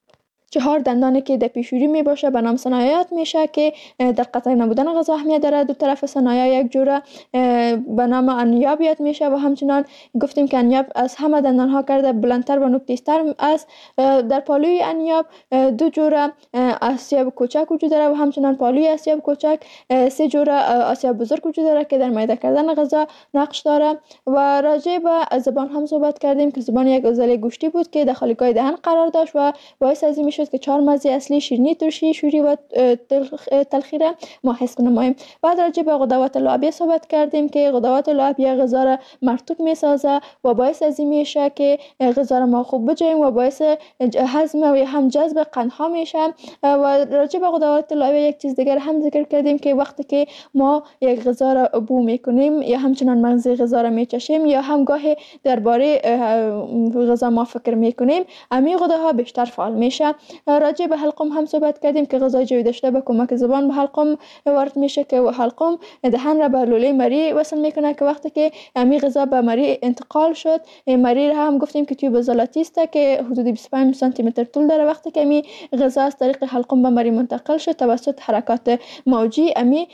چهار دندانی که در پیشوری می باشه به نام ثنایات میشه که در قطع نبودن غذا اهمیت داره. دو طرف ثنایا یک جوره به نام انیاب یاد میشه و همچنان گفتیم که انیاب از همه دندان ها کرده بلندتر و نوک‌تیزتر است. در پالوی انیاب دو جوره آسیاب کوچک وجود داره و همچنان پالوی آسیاب کوچک سه جوره آسیاب بزرگ وجود داره که در معده کردن غذا نقش داره. و راجع به زبان هم صحبت کردیم که زبان یک عضله گوشتی بود که در خالیگاه دهن قرار داشت و باعث از این شد که چهار مزه اصلی شیرینی، ترشی، شوری و تلخی را ما حس نماییم. بعد راجع به غدوات لعابی صحبت کردیم که غدوات لعابی غذا را مرطوب میسازه و باعث از این میشه که غذا را ما خوب بجویم و باعث هضم و هم جذب قندها میشه. و راجع به غدوات لعابی یک چیز دیگر هم ذکر کردیم که وقتی که ما یک غذا را بو میکنیم یا همچنان مغز غذا را میچشیم یا هم گاهی درباره غذا ما فکر میکنیم، امی غده ها بیشتر فعال میشه. راجع به حلقوم هم صحبت کردیم که غذای جویده شده به کمک زبان به حلقوم وارد میشه که حلقوم دهن را به لوله مری وصل میکنه که وقتی که امی غذا به مری انتقال شد، مری را هم گفتیم که توی بزلاتی است که حدود بیست و پنج سانتی متر طول داره. وقتی که امی غذا از طریق حلقوم به مری منتقل شد توسط حرکات موجی، امی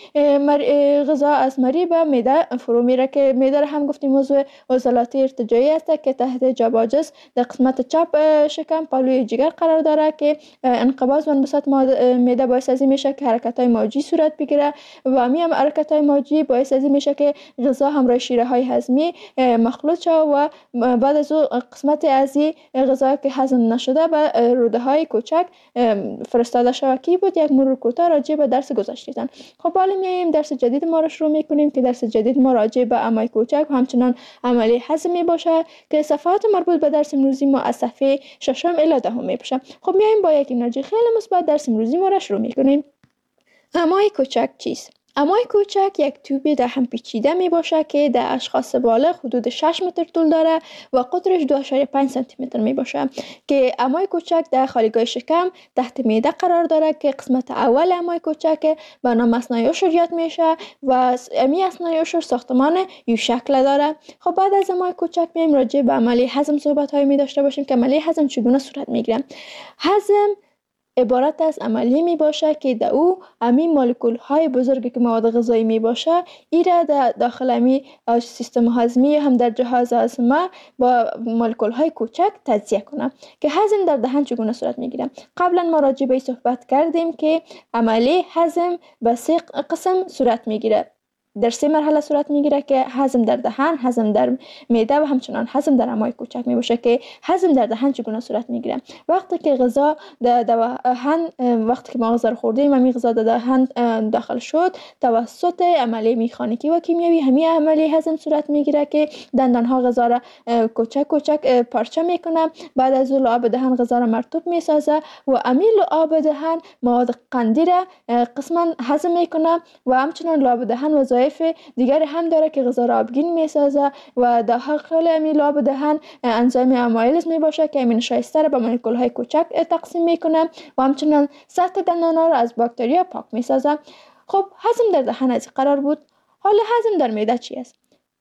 غذا از مری به معده فرو میره که معده را هم گفتیم موضوع عضلاتی ارتجاعی است که تحت جباجس در قسمت چپ شکم پالوی جگر قرار داره که انقباض و انبساط معده باعث از این میشه که حرکت های موجی صورت بگیره و امی هم حرکت های موجی باعث از این میشه که غذا همراه شیره های هضمی مخلوط شود و بعد از او قسمت از این غذا که هضم نشده به روده های کوچک فرستاده شود. کی بود یک مرور کوتاه راجع به درس گذشته‌تان. خب حالا میایم درس جدید ما رو شروع میکنیم که درس جدید ما راجع به امعای کوچک و همچنان عملی هضم می باشه که صفحات مربوط به درس امروزی ما از صفحه ششم الی دهم می باشه. خب میایم با یک انرژی خیلی مثبت درس امروزی ما را شروع میکنیم. امعای کوچک چیست؟ امعای کوچک یک توب در هم پیچیده می باشه که در اشخاص بالغ حدود شش متر طول داره و قطرش دو ممیز پنج سانتی متر می باشه که امعای کوچک در خالیگاه شکم تحت معده قرار داره که قسمت اول امعای کوچک به نام اثنای عشر یاد میشه و امی اثنای عشر ساختمان یو شکل داره. خب بعد از امعای کوچک میایم راجع به عملی هضم صحبت های می داشته باشیم که عملی هضم چگونه صورت میگیره. هضم عبارت از عملی می باشه که در او امی مولکول های بزرگی که مواد غذایی می باشه ایره در داخل امی سیستم هضمی هم در جهاز هضم با مولکول های کوچک تجزیه کنه که هضم در دهن چگونه صورت می گیره. قبلا ما راجع به صحبت کردیم که عملی هضم به سه قسم صورت می گیره. در سه مرحله صورت میگیره که هضم در دهن، هضم در معده و همچنان هضم در امعای کوچک می باشه که هضم در دهن چگونه صورت میگیره. وقتی که غذا در دهن وقتی که ما غذا رو خوردیم امی غذا در دهن داخل شد توسط عملیه میکانیکی و کیمیایی همین عملیه هضم صورت میگیره که دندان ها غذا را کوچک کوچک پارچه میکنه. بعد از لعاب دهن غذا را مرطوب میسازه و امی لعاب دهن مواد قندی را قسما هضم میکنه و همچنان لعاب دهن وظایف دیگر هم داره که غذا را آبگین میسازه و داخل امی لعاب دهن انزیم امایلیز می باشه که امین شایسته را به مولکول های کوچک تقسیم میکنه و همچنان سطح دندان ها را از باکتریا پاک میسازه. خب هضم در دهن از قرار بود. حالا هضم در معده چی است؟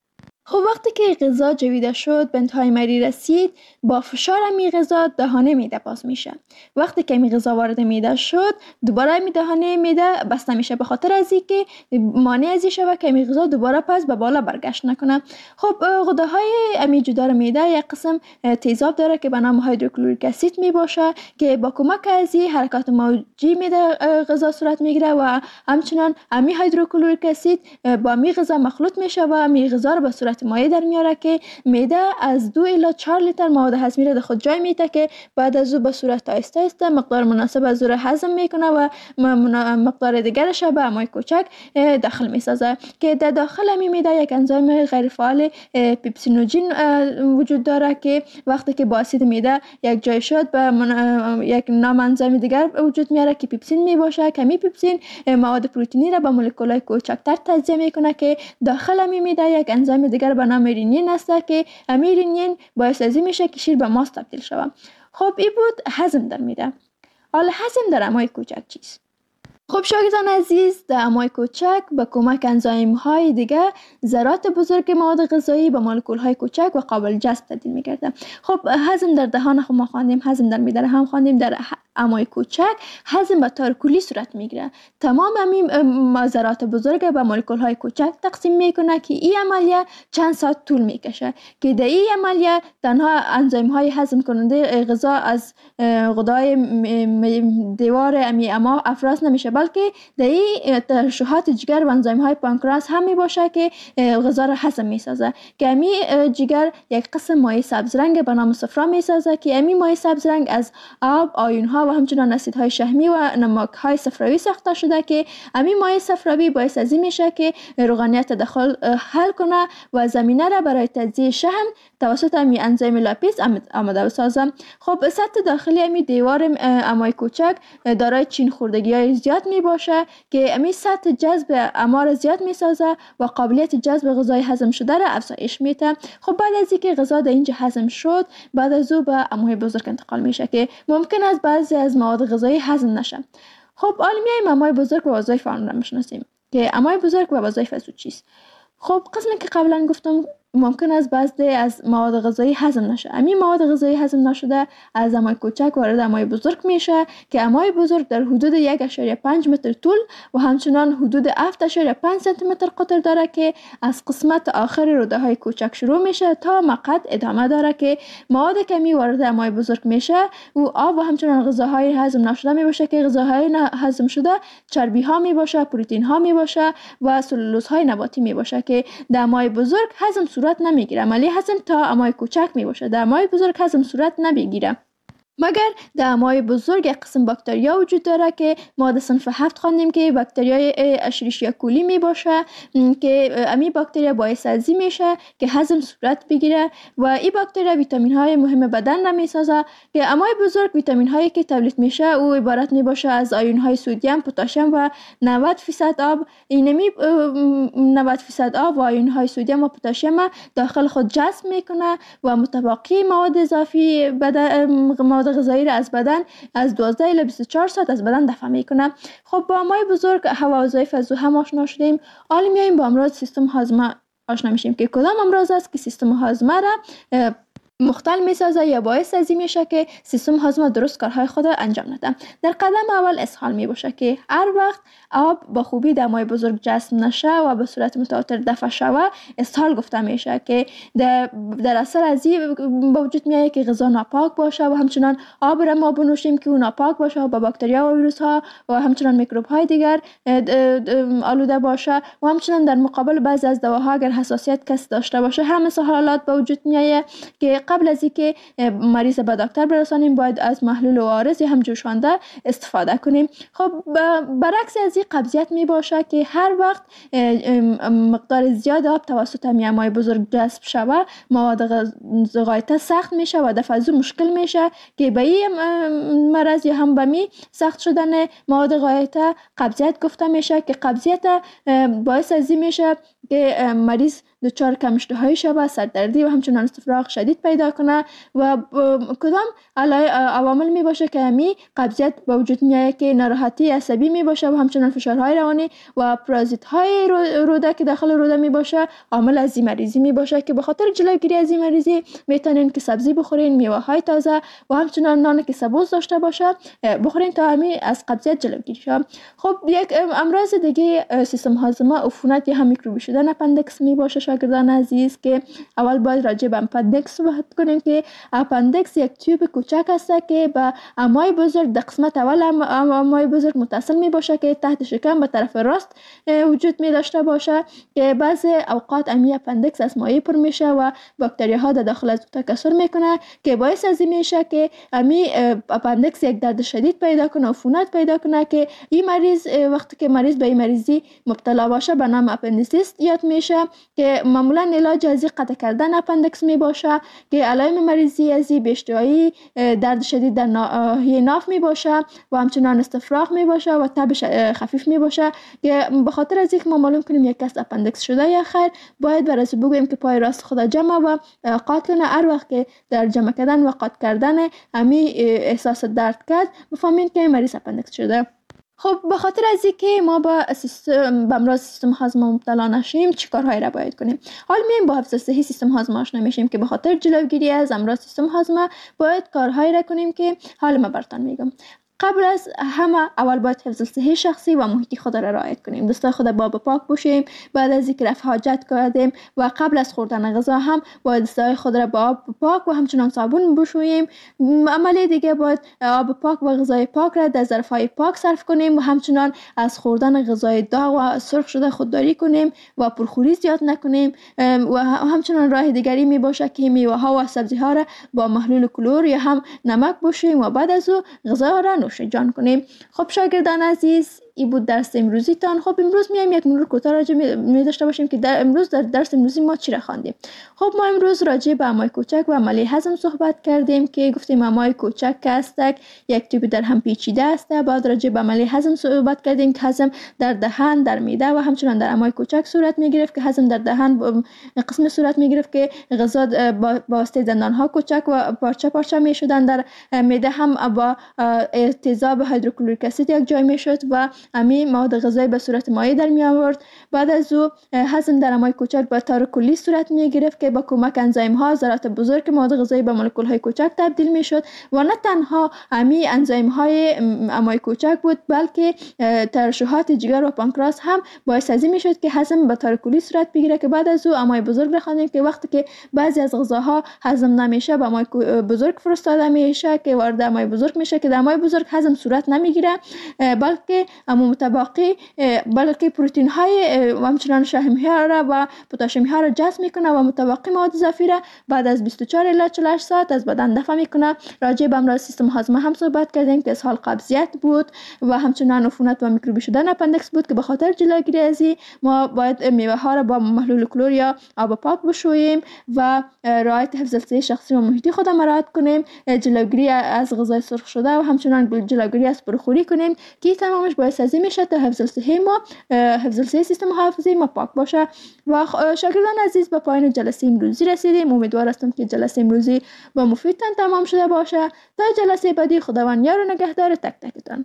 خب وقتی که غذا جویده شد به انتهای مری رسید با فشار امی غذا دهانه معده باز میشه. وقتی که امی غذا وارد معده شد دوباره امی دهانه معده بسته میشه به خاطر از اینکه مانع از این شود که امی غذا دوباره پس به بالا برگشت نکنه. خب غده های امی جدار معده یک قسم تیزاب داره که به نام هیدروکلوریک اسید می باشه که با کمک از این حرکات موجی معده غذا صورت میگیره و همچنان امی هیدروکلوریک اسید با امی غذا مخلوط میشه و امی غذا رو به صورت مایع در میاره که معده از دو الی چهار لیتر مواد هضمی را در خود جای میده که بعد از او به صورت آهسته آهسته مقدار مناسب از او را هضم میکنه و مقدار دیگرش به امعای کوچک داخل میسازه که در داخل امی معده یک انزیم غیر فعال پیپسینوژین وجود داره که وقتی که با اسید معده یک جای شد به یک نام انزیم دیگر وجود میاره که پیپسین می باشه که می پیپسین مواد پروتئینی را به مولکول‌های کوچکتر تجزیه میکنه که داخل امی معده یک انزیم دیگر به نام رینین است که امی رینین باعث از این میشه که شیر به ماست تبدیل شود. خب این بود هضم در معده. حالا هضم در امعای کوچک چیست؟ خب شاگردان عزیز در امعای کوچک به کمک انزیم های دیگه ذرات بزرگ مواد غذایی به مولکول های کوچک و قابل جذب تبدیل میگرده. خب هضم در دهان خب ما خواندیم، هضم در معده هم خواندیم. در امای کوچک هضم به طور کلی صورت میگیره. تمام همین ذرات بزرگ به مولکول های کوچک تقسیم میکنه که این عملیه چند ساعت طول میکشه که در این عملیه تنها انزیم های هضم کننده غذا از غدای دیوار امی اما افراز نمیشه، بلکه در این ترشحات جگر و انزیم های پانکراس هم میباشه که غذا را هضم میسازه که امی جگر یک قسم مایع سبز رنگ به نام صفرا میسازه که امی مایع سبز رنگ از آب، آیون ها و همچنان اسیدهای شحمی و نمک های صفراوی ساخته شده که امی مایع صفراوی باعث از این میشه که روغنیت تداخل حل کنه و زمینه را برای تجزیه شحم توسط امی انزیم لاپیز آماده بسازه. خب سطح داخلی امی دیوار امای کوچک دارای چین خوردگی های زیاد می باشه که امی سطح جذب امار زیاد می سازه و قابلیت جذب غذای هضم شده را افزایش میده. خب بعد از اینکه غذا در اینجا هضم شد، بعد از او به امای بزرگ انتقال میشه که ممکن است بعضی از مواد غذایی هضم نشه. خب حالا میایم امای بزرگ و وظایف آن را میشناسیم که امای بزرگ و وظایف از او چیست. خب قسمی که قبلا گفتم ممکن است بعضی از مواد غذایی هضم نشه. همین مواد غذایی هضم نشده از امای کوچک وارد امای بزرگ میشه که امای بزرگ در حدود یک و پنج متر طول و همچنان حدود هفت و پنج سانتی متر قطر داره که از قسمت آخر روده های کوچک شروع میشه تا مقعد ادامه داره که مواد کمی وارد امای بزرگ میشه و آب و همچنان غذاهای هضم نشده میباشه که غذاهای هضم شده چربی ها میباشه، پروتئین ها میباشه و سلولوز های نباتی میباشه که در امای بزرگ هضم صورت نمیگیره. عملی هضم تا امای کوچک می باشه. در امای بزرگ هضم صورت نمیگیره، مگر در امای بزرگ یک قسم باکتریا وجود داره که ما در صنف هفت خواندیم که باکتریای اشریشیا کولی می باشه که امی باکتریا باعث از این میشه که هضم صورت بگیره و این باکتریا ویتامین های مهم بدن را می سازه که امای بزرگ ویتامین هایی که تولید میشه او عبارت می باشه از آیون های سدیم، پتاسیم و نود درصد آب. اینمی نود درصد آب و آیون های سدیم و پتاسیم داخل خود جذب میکنه و متبقی مواد اضافی بدن مواد غذایی را از بدن از دوازده الی بیست و چهار ساعت از بدن دفع میکنه. خب با امای بزرگ هوا وظایف از او هم آشنا شدیم. حالا میایم با امراض سیستم هاضمه آشنا میشیم که کدام امراض است که سیستم هاضمه را مختل میسازه یا باعث از این میشه که سیستم هاضمه درست کارهای خود انجام نده. در قدم اول اسهال می باشه که هر وقت آب با خوبی در امای بزرگ جذب نشه و به صورت متواتر دفع شوه اسهال گفته میشه که در, در اثر از این با وجود میایه که غذا ناپاک باشه و همچنان آب را ما بنوشیم که اون ناپاک باشه و با باکتریا و ویروس ها و همچنان میکروب های دیگر آلوده باشه و همچنان در مقابل بعضی از دواها اگر حساسیت کس داشته باشه هم مثل حالات به وجود میایه که قبل از اینکه مریض به دکتر برسانیم باید از محلول او آر اس یا هم جوشانده استفاده کنیم. خب برعکس از این قبضیت می باشه که هر وقت مقدار زیاد آب توسط امای بزرگ جذب شوه مواد غایطه سخت میشه و دفع از مشکل میشه که به این مرض یا هم به می سخت شدن مواد غایطه قبضیت گفته میشه که قبضیت باعث از این میشه که مریض دچار کم اشتهایی شود، سردردی و همچنان استفراغ شدید پیدا کنه و کدام عوامل می باشه که همی قبضیت با وجود میایه که ناراحتی عصبی می باشه و همچنان فشارهای روانی و پرازیت های روده که داخل روده می باشه عامل از این مریضی می باشه که به خاطر جلوگیری از این مریضی میتونین که سبزی بخورین، میوه های تازه و همچنان نان که سبوس داشته باشه بخورین تا همی از قبضیت جلوگیری شه. خب یک امراض دیگه سیستم هاضمه عفونت یا هم میکروبی شدن اپندکس می باشه. شاگردان عزیز که اول باید راجع به اپندکس صحبت کنیم که اپندکس یک تیوب کوچک است که به امای بزرگ در قسمت اول امای بزرگ متصل می باشه که تحت شکم به طرف راست وجود می داشته باشه که بعضی اوقات امی اپندکس از مایع پر میشه و باکتریاها در داخل از تکثر میکنه که باعث از این میشه که امی اپندکس یک درد شدید پیدا کنه، عفونت پیدا کنه که این مریض وقتی که مریض به این مریضی مبتلا باشه به نام اپندیسیست یاد میشه که معمولا علاج از قطع کردن اپندکس می باشه که علائم مریضی از این بی‌اشتهایی، درد شدید در ناحیه ناف می باشه و همچنان استفراغ می باشه و تب خفیف می باشه که به خاطر از اینکه ما معلوم کنیم یک کس اپندکس شده یا خیر باید برای بگوییم که پای راست خود جمع و قاط کنه. هر وقت که در جمع کردن و قاط کردن امی احساس درد کرد بفهمین که مریض اپندکس شده. خب به خاطر از اینکه ما با سیستم به امراض سیستم هاضمه مبتلا نشیم چی کارهایی را باید کنیم؟ حال میایم با حفظ صحی سیستم هاضمه آشنا میشیم که به خاطر جلوگیری از امراض سیستم هاضمه باید کارهایی را کنیم که حال ما براتون میگم. قبل از همه اول باید حفظ صحه شخصی و محیطی خود را رعایت کنیم. دستای خود با آب پاک بشوییم. بعد از اینکه رفع حاجت کردیم و قبل از خوردن غذا هم باید دستای خود را با آب پاک و همچنان صابون بشوییم. عملی دیگه باید آب پاک و غذای پاک را در ظرف‌های پاک صرف کنیم و همچنان از خوردن غذای داغ و سرخ شده خودداری کنیم و پرخوری زیاد نکنیم. و همچنان راه دیگری می باشه که میوه ها و سبزی ها را با محلول کلور یا هم نمک بشوییم و بعد از او غذا را نوش جان کنیم. خب شاگردان عزیز، این بود درس امروزی تان. خب امروز میایم یک مرور کوتاه راجع می داشته باشیم که در امروز در درس امروزی ما چی را خواندیم. خب ما امروز راجع به امعای کوچک و عملی هضم صحبت کردیم که گفتیم امعای کوچک که هستک یک تیپ در هم پیچیده است. بعد راجع به عملی هضم صحبت کردیم که هضم در دهان، در معده و همچنان در امعای کوچک صورت می گرفت که هضم در دهان قسم صورت می گرفت که غذا با واسطه دندان ها کوچک و پارچه پارچه می شدن. در معده هم با تیزاب هیدروکلوریک اسید یک جای می شد و امی مواد غذایی به صورت مایع در می آورد. بعد از او هضم در امعای کوچک به طور کلی صورت می گرفت که با کمک انزیم ها ذرات بزرگ مواد غذایی به مولکول های کوچک تبدیل می شد و نه تنها امی انزیم های امعای کوچک بود بلکه ترشحات جگر و پانکراس هم باعث از این می شد که هضم به طور کلی صورت بگیره که بعد از او امعای بزرگ را خواندیم که وقتی که بعضی از غذاها هضم نمیشه به امعای بزرگ فرستاده میشه که وارد امعای بزرگ میشه که در امعای بزرگ هضم صورت نمیگیره بلکه متباقی بلکه پروتئین های و همچنان شحمی ها را و پتاسیم ها را جذب میکنه و متباقی مواد اضافی را بعد از بیست و چهار الی چهل و هشت ساعت از بدن دفع میکنه. راجع به امراض سیستم هاضمه هم صحبت کردیم که اسهال، قبضیت بود و همچنان عفونت و میکروبی شدن اپندکس بود که به خاطر جلوگیری از این ما باید میوه ها را با محلول کلور یا آب پاک بشوییم و رعایت حفظ صحه شخصی و محیطی خود مراعات کنیم. جلوگیری از غذای سرخ شده و همچنان جلوگیری از پرخوری کنیم که تمامش باعث از این میشه تا حفظ صحه ما حفظ صحه سیستم حافظه ما پاک باشه. و شاگردان عزیز به پایان جلسه امروزی رسیدیم. امیدوار هستم که جلسه امروزی با مفیدتان تمام شده باشه. تا جلسه بعدی خداوند یار و نگهدار تک تکتان.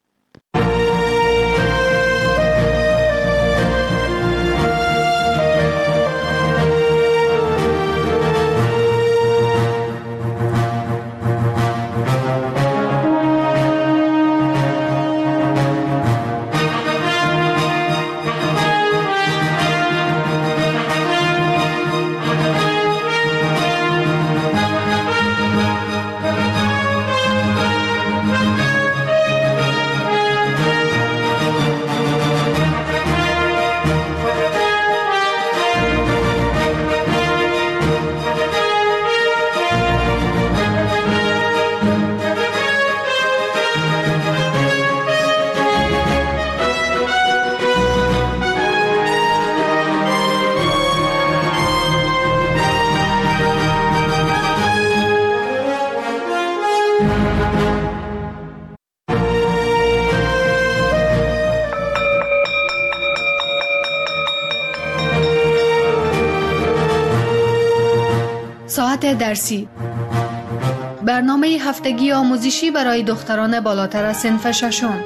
ساعت درسی، برنامه هفتگی آموزشی برای دختران بالاتر از صنف ششم.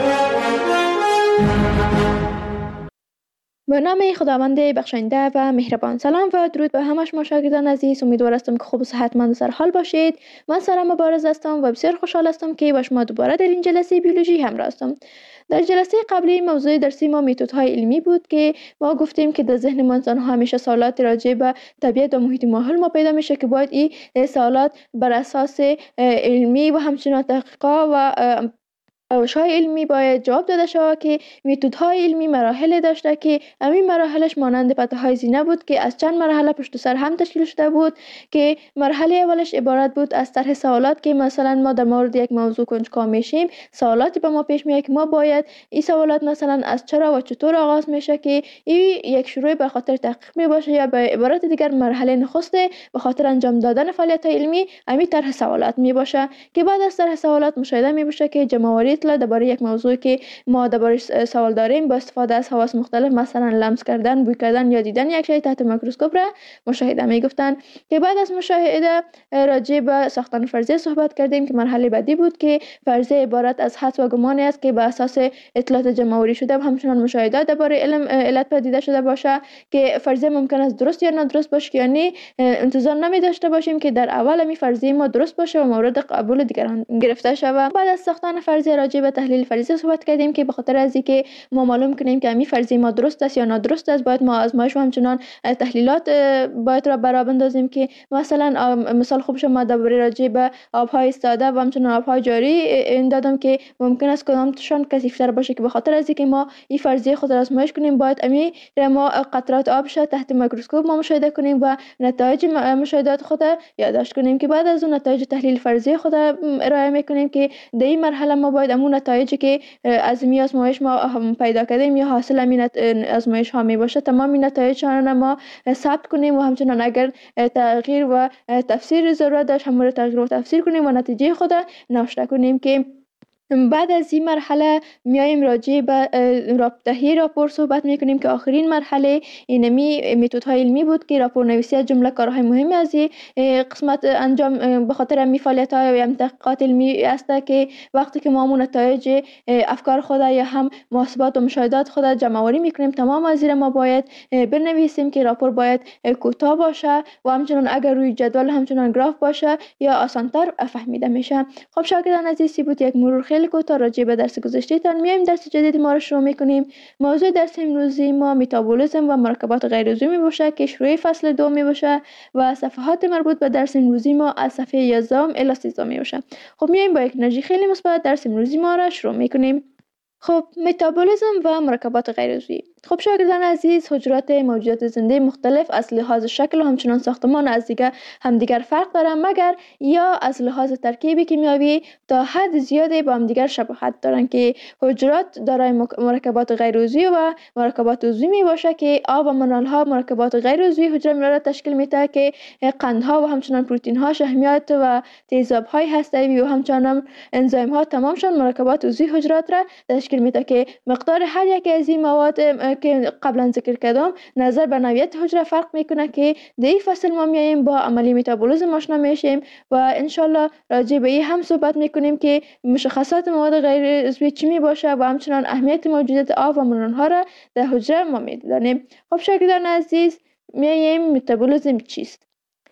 به نام خداوند بخشنده و مهربان. سلام و درود به همه شما شاگردان عزیز. امیدوار هستم که خوب و صحتمند و سرحال باشید. من سارا مبارز هستم و بسیار خوشحال هستم که با شما دوباره در این جلسه بیولوژی همراه هستم. در جلسه قبلی موضوع درسی ما متدهای علمی بود که ما گفتیم که در ذهن ما انسان ها همیشه سوالات راجع به طبیعت و محیط ماحول ما پیدا میشه که باید این سوالات بر اساس علمی و همچنان تحقیقات و روش‌های علمی باید جواب داده شود که متدهای علمی مراحل داشته که همین مراحلش مانند پته‌های زینه بود که از چند مرحله پشت سر هم تشکیل شده بود که مرحله اولش عبارت بود از طرح سوالات که مثلا ما در مورد یک موضوع کنجکاو میشیم، سوالاتی به ما پیش میاد که ما باید این سوالات مثلا از چرا و چطور آغاز میشه که این یک شروع به خاطر تحقیق می باشه یا به عبارت دیگر مرحله نخسته به خاطر انجام دادن فعالیت علمی همین طرح سوالات می باشه که بعد از طرح سوالات مشاهده می بشه که جمع‌آوری اطلاع درباره یک موضوع که ما درباره سوال داریم با استفاده از حواس مختلف، مثلا لمس کردن، بوی کردن یا دیدن یک شی تحت میکروسکوپ را مشاهده میگفتند. که بعد از مشاهده راجع به ساختن فرضیه صحبت کردیم که مرحله بعدی بود که فرضیه عبارت از حدس و گمانی است که بر اساس اطلاعات جمع‌آوری شده و همچنین مشاهدات درباره علم علت پدیده شده باشه که فرضیه ممکن است درست یا نادرست باشه. یعنی انتظار نمی داشته باشیم که در اول می فرضیه ما درست باشه و مورد قبول دیگران گرفته شود. بعد از ساختن فرضیه راجع به تحلیل فرضیه صحبت کردیم که به خاطر از اینکه ما معلوم کنیم که همین فرضیه ما درست است یا نادرست است، باید ما آزمایش و همچنان تحلیلات باید را برآورد بندازیم که مثلا مثال خوبش ما درباره راجع به آبهای ساده و همچنان آبهای جاری این دادم که ممکن است کدامشان کثیف‌تر باشه که به خاطر از اینکه ما این فرضیه خود را آزمایش کنیم باید امی ما قطرات آب شد تحت میکروسکوپ ما مشاهده کنیم و نتایج مشاهدات خود یادداشت کنیم که بعد از اون نتایج تحلیل فرضیه خود ارائه میکنیم که در این مرحله ما باید همون نتایجی که از می آزمایش ما پیدا کردیم یا حاصل همین آزمایش ها می باشه تمام نتایج آن ما ثبت کنیم و همچنان اگر تغییر و تفسیر ضرورت داشت هم تغییر و تفسیر کنیم و نتیجه خود نوشته کنیم. که بعد از این مرحله میایم راجع به رابطه‌ای راپور صحبت میکنیم که آخرین مرحله اینمی متدهای علمی بود که راپور نویسی از جمله کارهای مهمی از این قسمت انجام به خاطر می فعالیت‌های و تحقیقات علمی است که وقتی که ما نتایج افکار خود یا هم محاسبات و مشاهدات خود جمع آوری میکنیم تمام از این ما باید بنویسیم که راپور باید کوتاه باشه و همچنان اگر روی جدول همچنان گراف باشه یا آسان‌تر فهمیده میشه. خب شاگردان عزیز بود یک مرور خیلی کوتاه راجع به درس گذشته تان. میایم درس جدید ما رو شروع میکنیم. موضوع درس امروزی ما متابولیسم و مرکبات غیر عضوی باشه که شروع فصل دو می باشه و صفحات مربوط به درس امروزی ما از صفحه یازده الی سیزده می باشه. خب میایم با یک انرژی خیلی مثبت درس امروزی ما را شروع میکنیم. خب متابولیسم و مرکبات غیر عضوی. خب شاگردان عزیز، حجرات موجودات زنده مختلف از لحاظ شکل و همچنان ساختمان از دیگر همدیگر فرق دارند مگر یا از لحاظ ترکیب کیمیایی تا حد زیادی با همدیگر شباهت دارند که حجرات دارای مرکبات غیر عضوی و مرکبات عضوی می باشه که آب و منرال ها مرکبات غیر عضوی حجره را تشکیل میده که قندها و همچنان پروتئین ها، شحمیات و تیزاب های هسته‌ای و همچنان انزایم ها تمامشان مرکبات عضوی حجرات را تشکیل میده که مقدار هر یک از این مواد که قبلا ذکر کردم نظر به نوعیت حجره فرق میکنه که در این فصل ما میایم با عملی متابولیسم آشنا میشیم و انشالله راجع به این هم صحبت میکنیم که مشخصات مواد غیر عضوی چی می باشه و همچنان اهمیت موجودیت آب و منرال ها را در حجره ما میدانیم. خب شاگردان عزیز، میایم متابولیسم چیست؟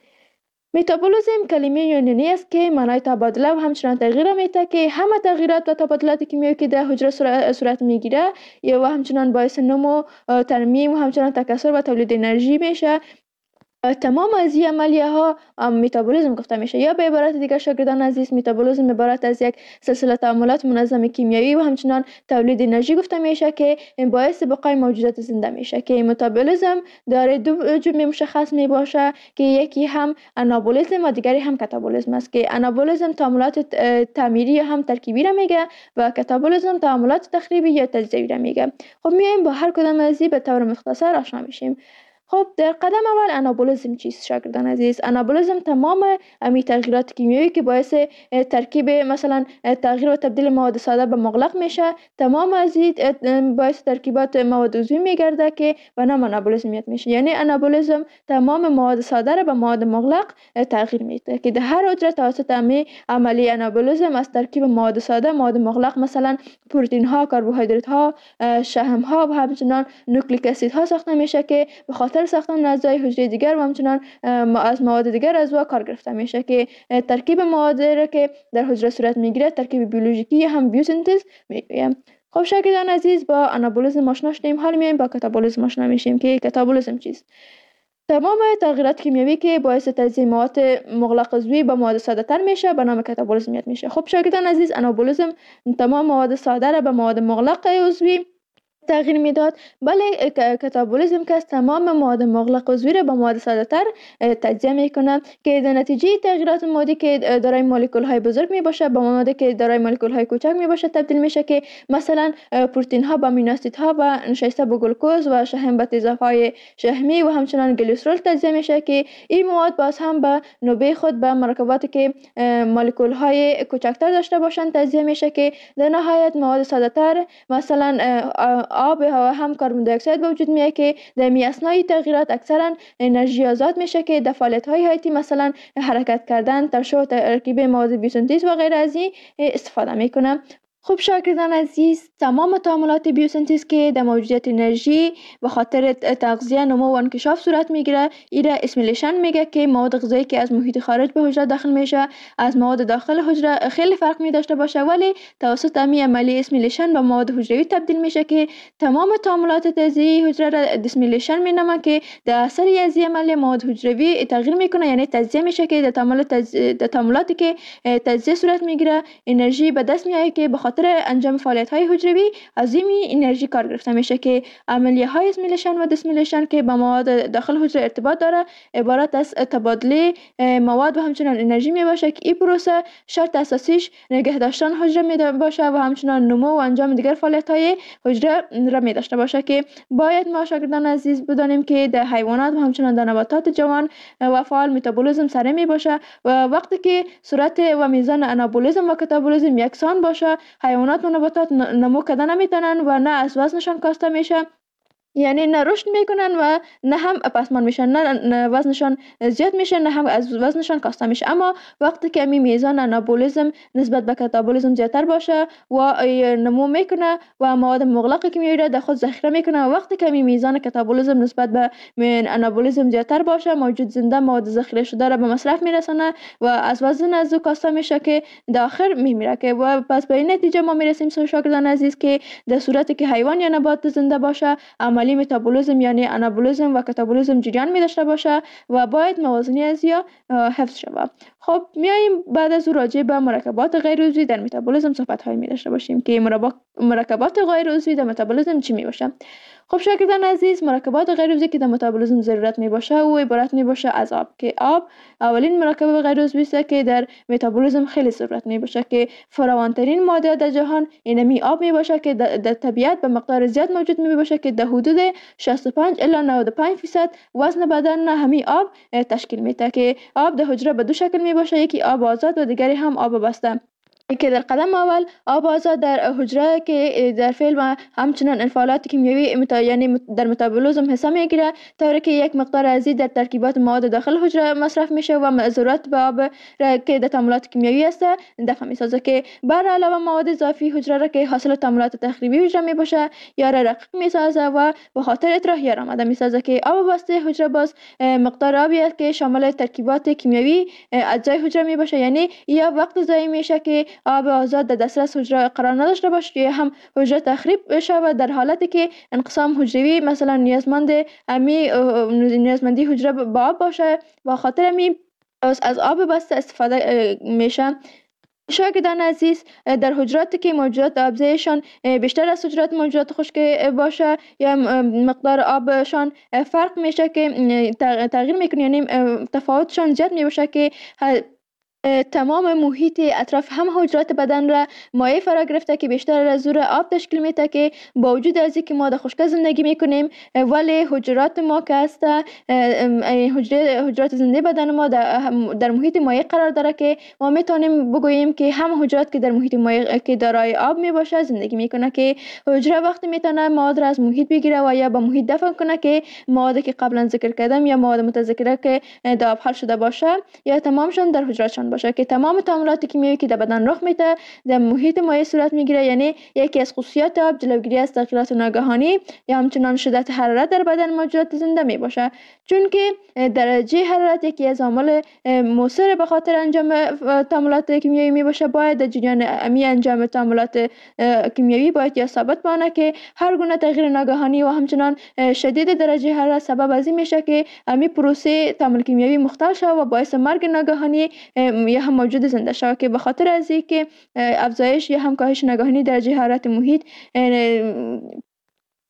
متابولیسم کلمه یونانی است که معنای تبادله و همچنان تغییر میده که همه تغییرات و تبادلات کیمیایی که در حجره صورت میگیره یا و همچنان باعث نمو، ترمیم و همچنان تکثر و تولید انرژی میشه. تمام از این عملیه ها متابولیسم گفته میشه یا به عبارت دیگر شاگردان عزیز میتابولیسم عبارت از یک سلسله تعاملات منظم کیمیایی و همچنان تولید انرژی گفته میشه که باعث بقای موجودات زنده میشه که متابولیسم داره دو جمله مشخص می باشه که یکی هم آنابولیسم و دیگری هم کاتابولیسم است که آنابولیسم تعاملات تعمیری یا هم ترکیبی را میگه و کاتابولیسم تعاملات تخریبی یا تجزیوی را میگه. خب میایم با هر کدام از این به طور مختصر آشنا میشیم. خب در قدم اول آنابولیسم چیست شاگردان عزیز؟ آنابولیسم تمام امی تغییرات کیمیایی که باعث ترکیب مثلا تغییر و تبدیل مواد ساده به مغلق میشه تمام از این باعث ترکیبات مواد عضوی میگرده که به نام آنابولیسم میشه. یعنی آنابولیسم تمام مواد ساده را به مواد مغلق تغییر میده که در هر حجره توسط امی عملی آنابولیسم از ترکیب مواد ساده مواد مغلق مثلا پروتئین ها، کربوهیدرات ها، شحم ها و همچنان نوکلیک اسید ها ساخته میشه که به خاطر ساختن اعضای حجره دیگر و همچنان از مواد دیگر از او کار گرفته میشه که ترکیب مواد را که در حجره صورت میگیره ترکیب بیولوژیکی یا هم بیوسینتز میگویم. خب شاگردان عزیز، با آنابولیسم آشنا شدیم، حالا میایم با کاتابولیسم آشنا میشیم که کاتابولیسم چیست؟ تمام تغییرات کیمیایی که باعث تجزیه مواد مغلق عضوی به مواد ساده تر میشه به نام کاتابولیسم یاد میشه. خب شاگردان عزیز، آنابولیسم تمام مواد ساده را به مواد مغلق عضوی تغییر میداد. بله کاتابولیسم که از تمام مواد مغلق عضوی را به مواد ساده تر تجزیه میکنه که در نتیجه تغییرات مادی که دارای مولکول های بزرگ می باشه به مواد که دارای مولکول های کوچک می باشه تبدیل میشه که مثلا پروتئین ها به امینو اسیدها و نشسته به گلوکوز و شحم به تیزابهای شحمی و همچنان گلیسرول تجزیه میشه که این مواد باز هم به نوبه خود به مرکباتی که مولکول های کوچکتر داشته باشند تجزیه میشه که در نهایت مواد ساده تر مثلا آب و هم کربن دی اکساید به وجود میاد که در می اثنای تغییرات اکثرا انرژی آزاد میشه که در فعالیت های حیاتی مثلا حرکت کردن، ترشح و ترکیب مواد بیوسنتز و غیر از این استفاده میکنه. خب شاگردان عزیز، تمام تعاملات بیوسنتز که در موجودیت انرژی به خاطر تغذیه، نمو و انکشاف صورت میگیره ایره اسیمیلیشن میگه که مواد غذایی که از محیط خارج به حجره داخل میشه از مواد داخل حجره خیلی فرق می داشته باشه ولی توسط امی عملی اسیمیلیشن به مواد حجروی تبدیل میشه که تمام تعاملات تغذیه حجره را دیسیمیلیشن مینامه که در اثر از این عمل مواد حجروی تغییر میکنه، یعنی تجزیه میشه که در تعاملات در تعاملاتی که تجزیه صورت میگیره انرژی به دست میاد که به خاطر انجام فعالیت های حجروی از این انرژی کار گرفته میشه که عملیه های اسیمیلیشن و دیسیمیلیشن که با مواد داخل حجره ارتباط داره عبارت از تبادله مواد و همچنان انرژی می باشه که این پروسه شرط اساسیش نگه داشتن حجره می باشه و همچنان نمو و انجام دیگر فعالیت های حجره را می داشته باشه که باید ما شاگردان عزیز بدانیم که در حیوانات و همچنان در نباتات جوان و فعال متابولیسم سره می باشه و وقتی که صورت و میزان انابولیسم و کاتابولیسم یکسان باشه حیوانات و نباتات نمو کردن نمیتونن و نه از وزنشان کاسته میشه، یعنی نه رشد میکنن و نه هم پسمان میشن، نه وزنشان زیاد میشه نه هم از وزنشان کاسته میشه. اما وقتی که می میزان انابولیسم نسبت به کاتابولیسم زیادتر باشه و نمو میکنه و مواد مغلق کیمیایی را در خود ذخیره میکنه و وقتی که می میزان کاتابولیسم نسبت به انابولیسم زیادتر باشه موجود زنده مواد ذخیره شده را به مصرف میرسونه و از وزن از او کاسته میشه که در آخر میمیره که و پس به این نتیجه ما میرسیم شاگردان عزیز که در صورتی که حیوان یا نبات زنده باشه عملی متابولیسم یعنی انابولیسم و کاتابولیسم جریان می داشته باشه و باید موازنی از یا حفظ شود. خب میایم بعد از او راجع به مرکبات غیر عضوی در متابولیسم صحبت های می داشته باشیم که مرکبات غیر عضوی در متابولیسم چی می باشه. خب شاگردان عزیز، مرکبات غیر عضوی که در متابولیسم ضرورت می باشه او عبارت می باشه از آب که آب اولین مرکب غیر عضوی است که در متابولیسم خیلی ضرورت می باشه که فراوانترین ماده در جهان اینمی آب می باشه که در طبیعت به مقدار زیاد موجود می باشه که در حدود شصت و پنج الی نود و پنج درصد وزن بدن همین آب تشکیل میده که آب در حجره به دو شکل می باشه، یکی آب آزاد و دیگری هم آب بسته که در قدم اول آب آزاد در حجره که در فعل و همچنان انفعالات کیمیایی متا... یعنی در متابولیسم حساب میگیره طوری که یک مقدار ازی در ترکیبات مواد داخل حجره مصرف میشه و ضرورت به آب را که در تعاملات کیمیایی است دفع میسازه که بر علاوه مواد اضافی حجره را که حاصل تعاملات تخریبی حجره میباشه یا را رقیق میسازه و به خاطر اطراح یا آمده میسازه که آب بسته حجره باز مقدار آبی است که شامل ترکیبات کیمیایی اجزای حجره میباشه، یعنی یا وقت ضایع میشه که آب آزاد در دسترس حجره قرار نداشته باشه یا هم حجره تخریب شود در حالتی که انقسام حجروی مثلا نیازمند امی نیازمندی حجره با آب باشه و خاطر امی از آب بسته استفاده میشه. شاگردان عزیز، در حجراتی که موجودات آبزیشان بیشتر از حجرات موجودات خشک باشه یا مقدار آبشان فرق میشه که تغییر میکنه، یعنی تفاوتشان زیاد میشه که تمام محیط اطراف هم حجرات بدن را مایع فرا گرفته که بیشتر از زور آب تشکیل میده که با وجود از اینکه ما در خشکی زندگی میکنیم ولی حجرات ما که است حجره حجرات زنده بدن ما در, در محیط مایع قرار داره که ما میتونیم بگوییم که هم حجرات که در محیط مایع که دارای آب میباشه زندگی میکنه که حجره وقتی میتونه مواد را از محیط بگیره و یا به محیط دفع کنه که موادی که قبلا ذکر کردم یا مواد متذکره که در آب حل شده باشه یا تمامشون در حجراتشان باشه که تمام تعاملات کیمیایی که در بدن رخ میده در محیط مایع صورت میگیره. یعنی یکی از خصوصیات آب جلوگیری از تغییرات ناگهانی یا همچنان شدت حرارت در بدن موجودات زنده می باشه، چون که درجه حرارت یکی از عوامل مؤثر به خاطر انجام تعاملات کیمیایی می باشه. باید در جریان امی انجام تعاملات کیمیایی باید یا ثابت بانه که هر گونه تغییر ناگهانی و همچنان شدید درجه حرارت سبب از این میشه که امی پروسه تعامل کیمیایی مختل شود و باعث مرگ ناگهانی یا هم موجود زنده شود که به خاطر از اینکه افزایش یا هم کاهش ناگهانی درجه حرارت محیط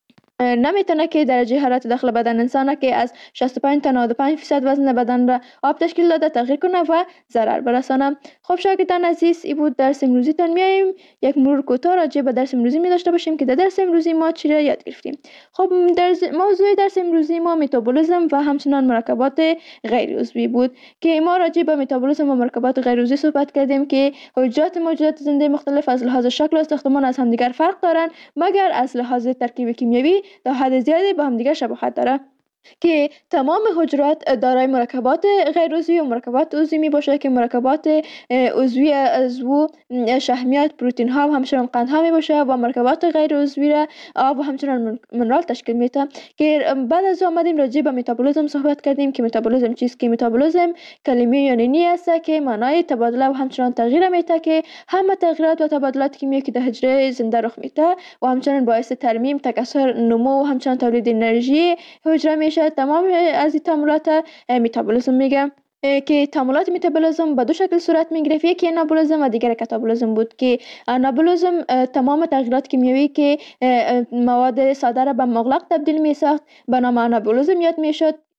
نمیتونه که درجه حرارت داخل بدن انسان که از شصت و پنج تا نود و پنج درصد وزن بدن را آب تشکیل داده تغییر کنه و ضرر برسانه. خب شاگردان عزیز، این بود درس امروزیتان. میایم یک مرور کوتاه راجع به درس امروزی می داشته باشیم که در درس امروزی ما چی را یاد گرفتیم. خب درس موضوع درس امروزی ما متابولیسم و همچنان مرکبات غیر عضوی بود که ما راجع به متابولیسم و مرکبات غیر عضوی صحبت کردیم که حجرات موجودات زنده مختلف از لحاظ شکل و ساختمان از همدیگر فرق دارند، مگر از لحاظ ترکیب کیمیایی تا حد زیادی با همدیگر شباهت داره که تمام حجرات دارای مرکبات غیر عضوی و مرکبات عضوی می باشه که مرکبات عضوی عضو شحمیات، پروتئین ها و همچنان قند ها می باشه و مرکبات غیر عضوی را آب و همچنان منرال تشکیل میده. که بعد از آمدیم راجع به متابولیسم صحبت کردیم که متابولیسم چیست. که متابولیسم کلمه یونانی است که معنای تبادله و همچنان تغییر میده که همه تغییرات و تبادلات کیمیایی که در حجره زنده رخ میده و همچنان باعث ترمیم، تکثر، نمو و همچنان تولید انرژی حجره میشه. تمام از این تعاملات متابولیسم میگم که تعاملات متابولیسم به دو شکل صورت میگرفت. یکی انابولیسم و دیگر کاتابولیسم بود که انابولیسم تمام تغییرات کیمیایی که مواد ساده را به مغلق تبدیل میساخت به نام انابولیسم یاد میشد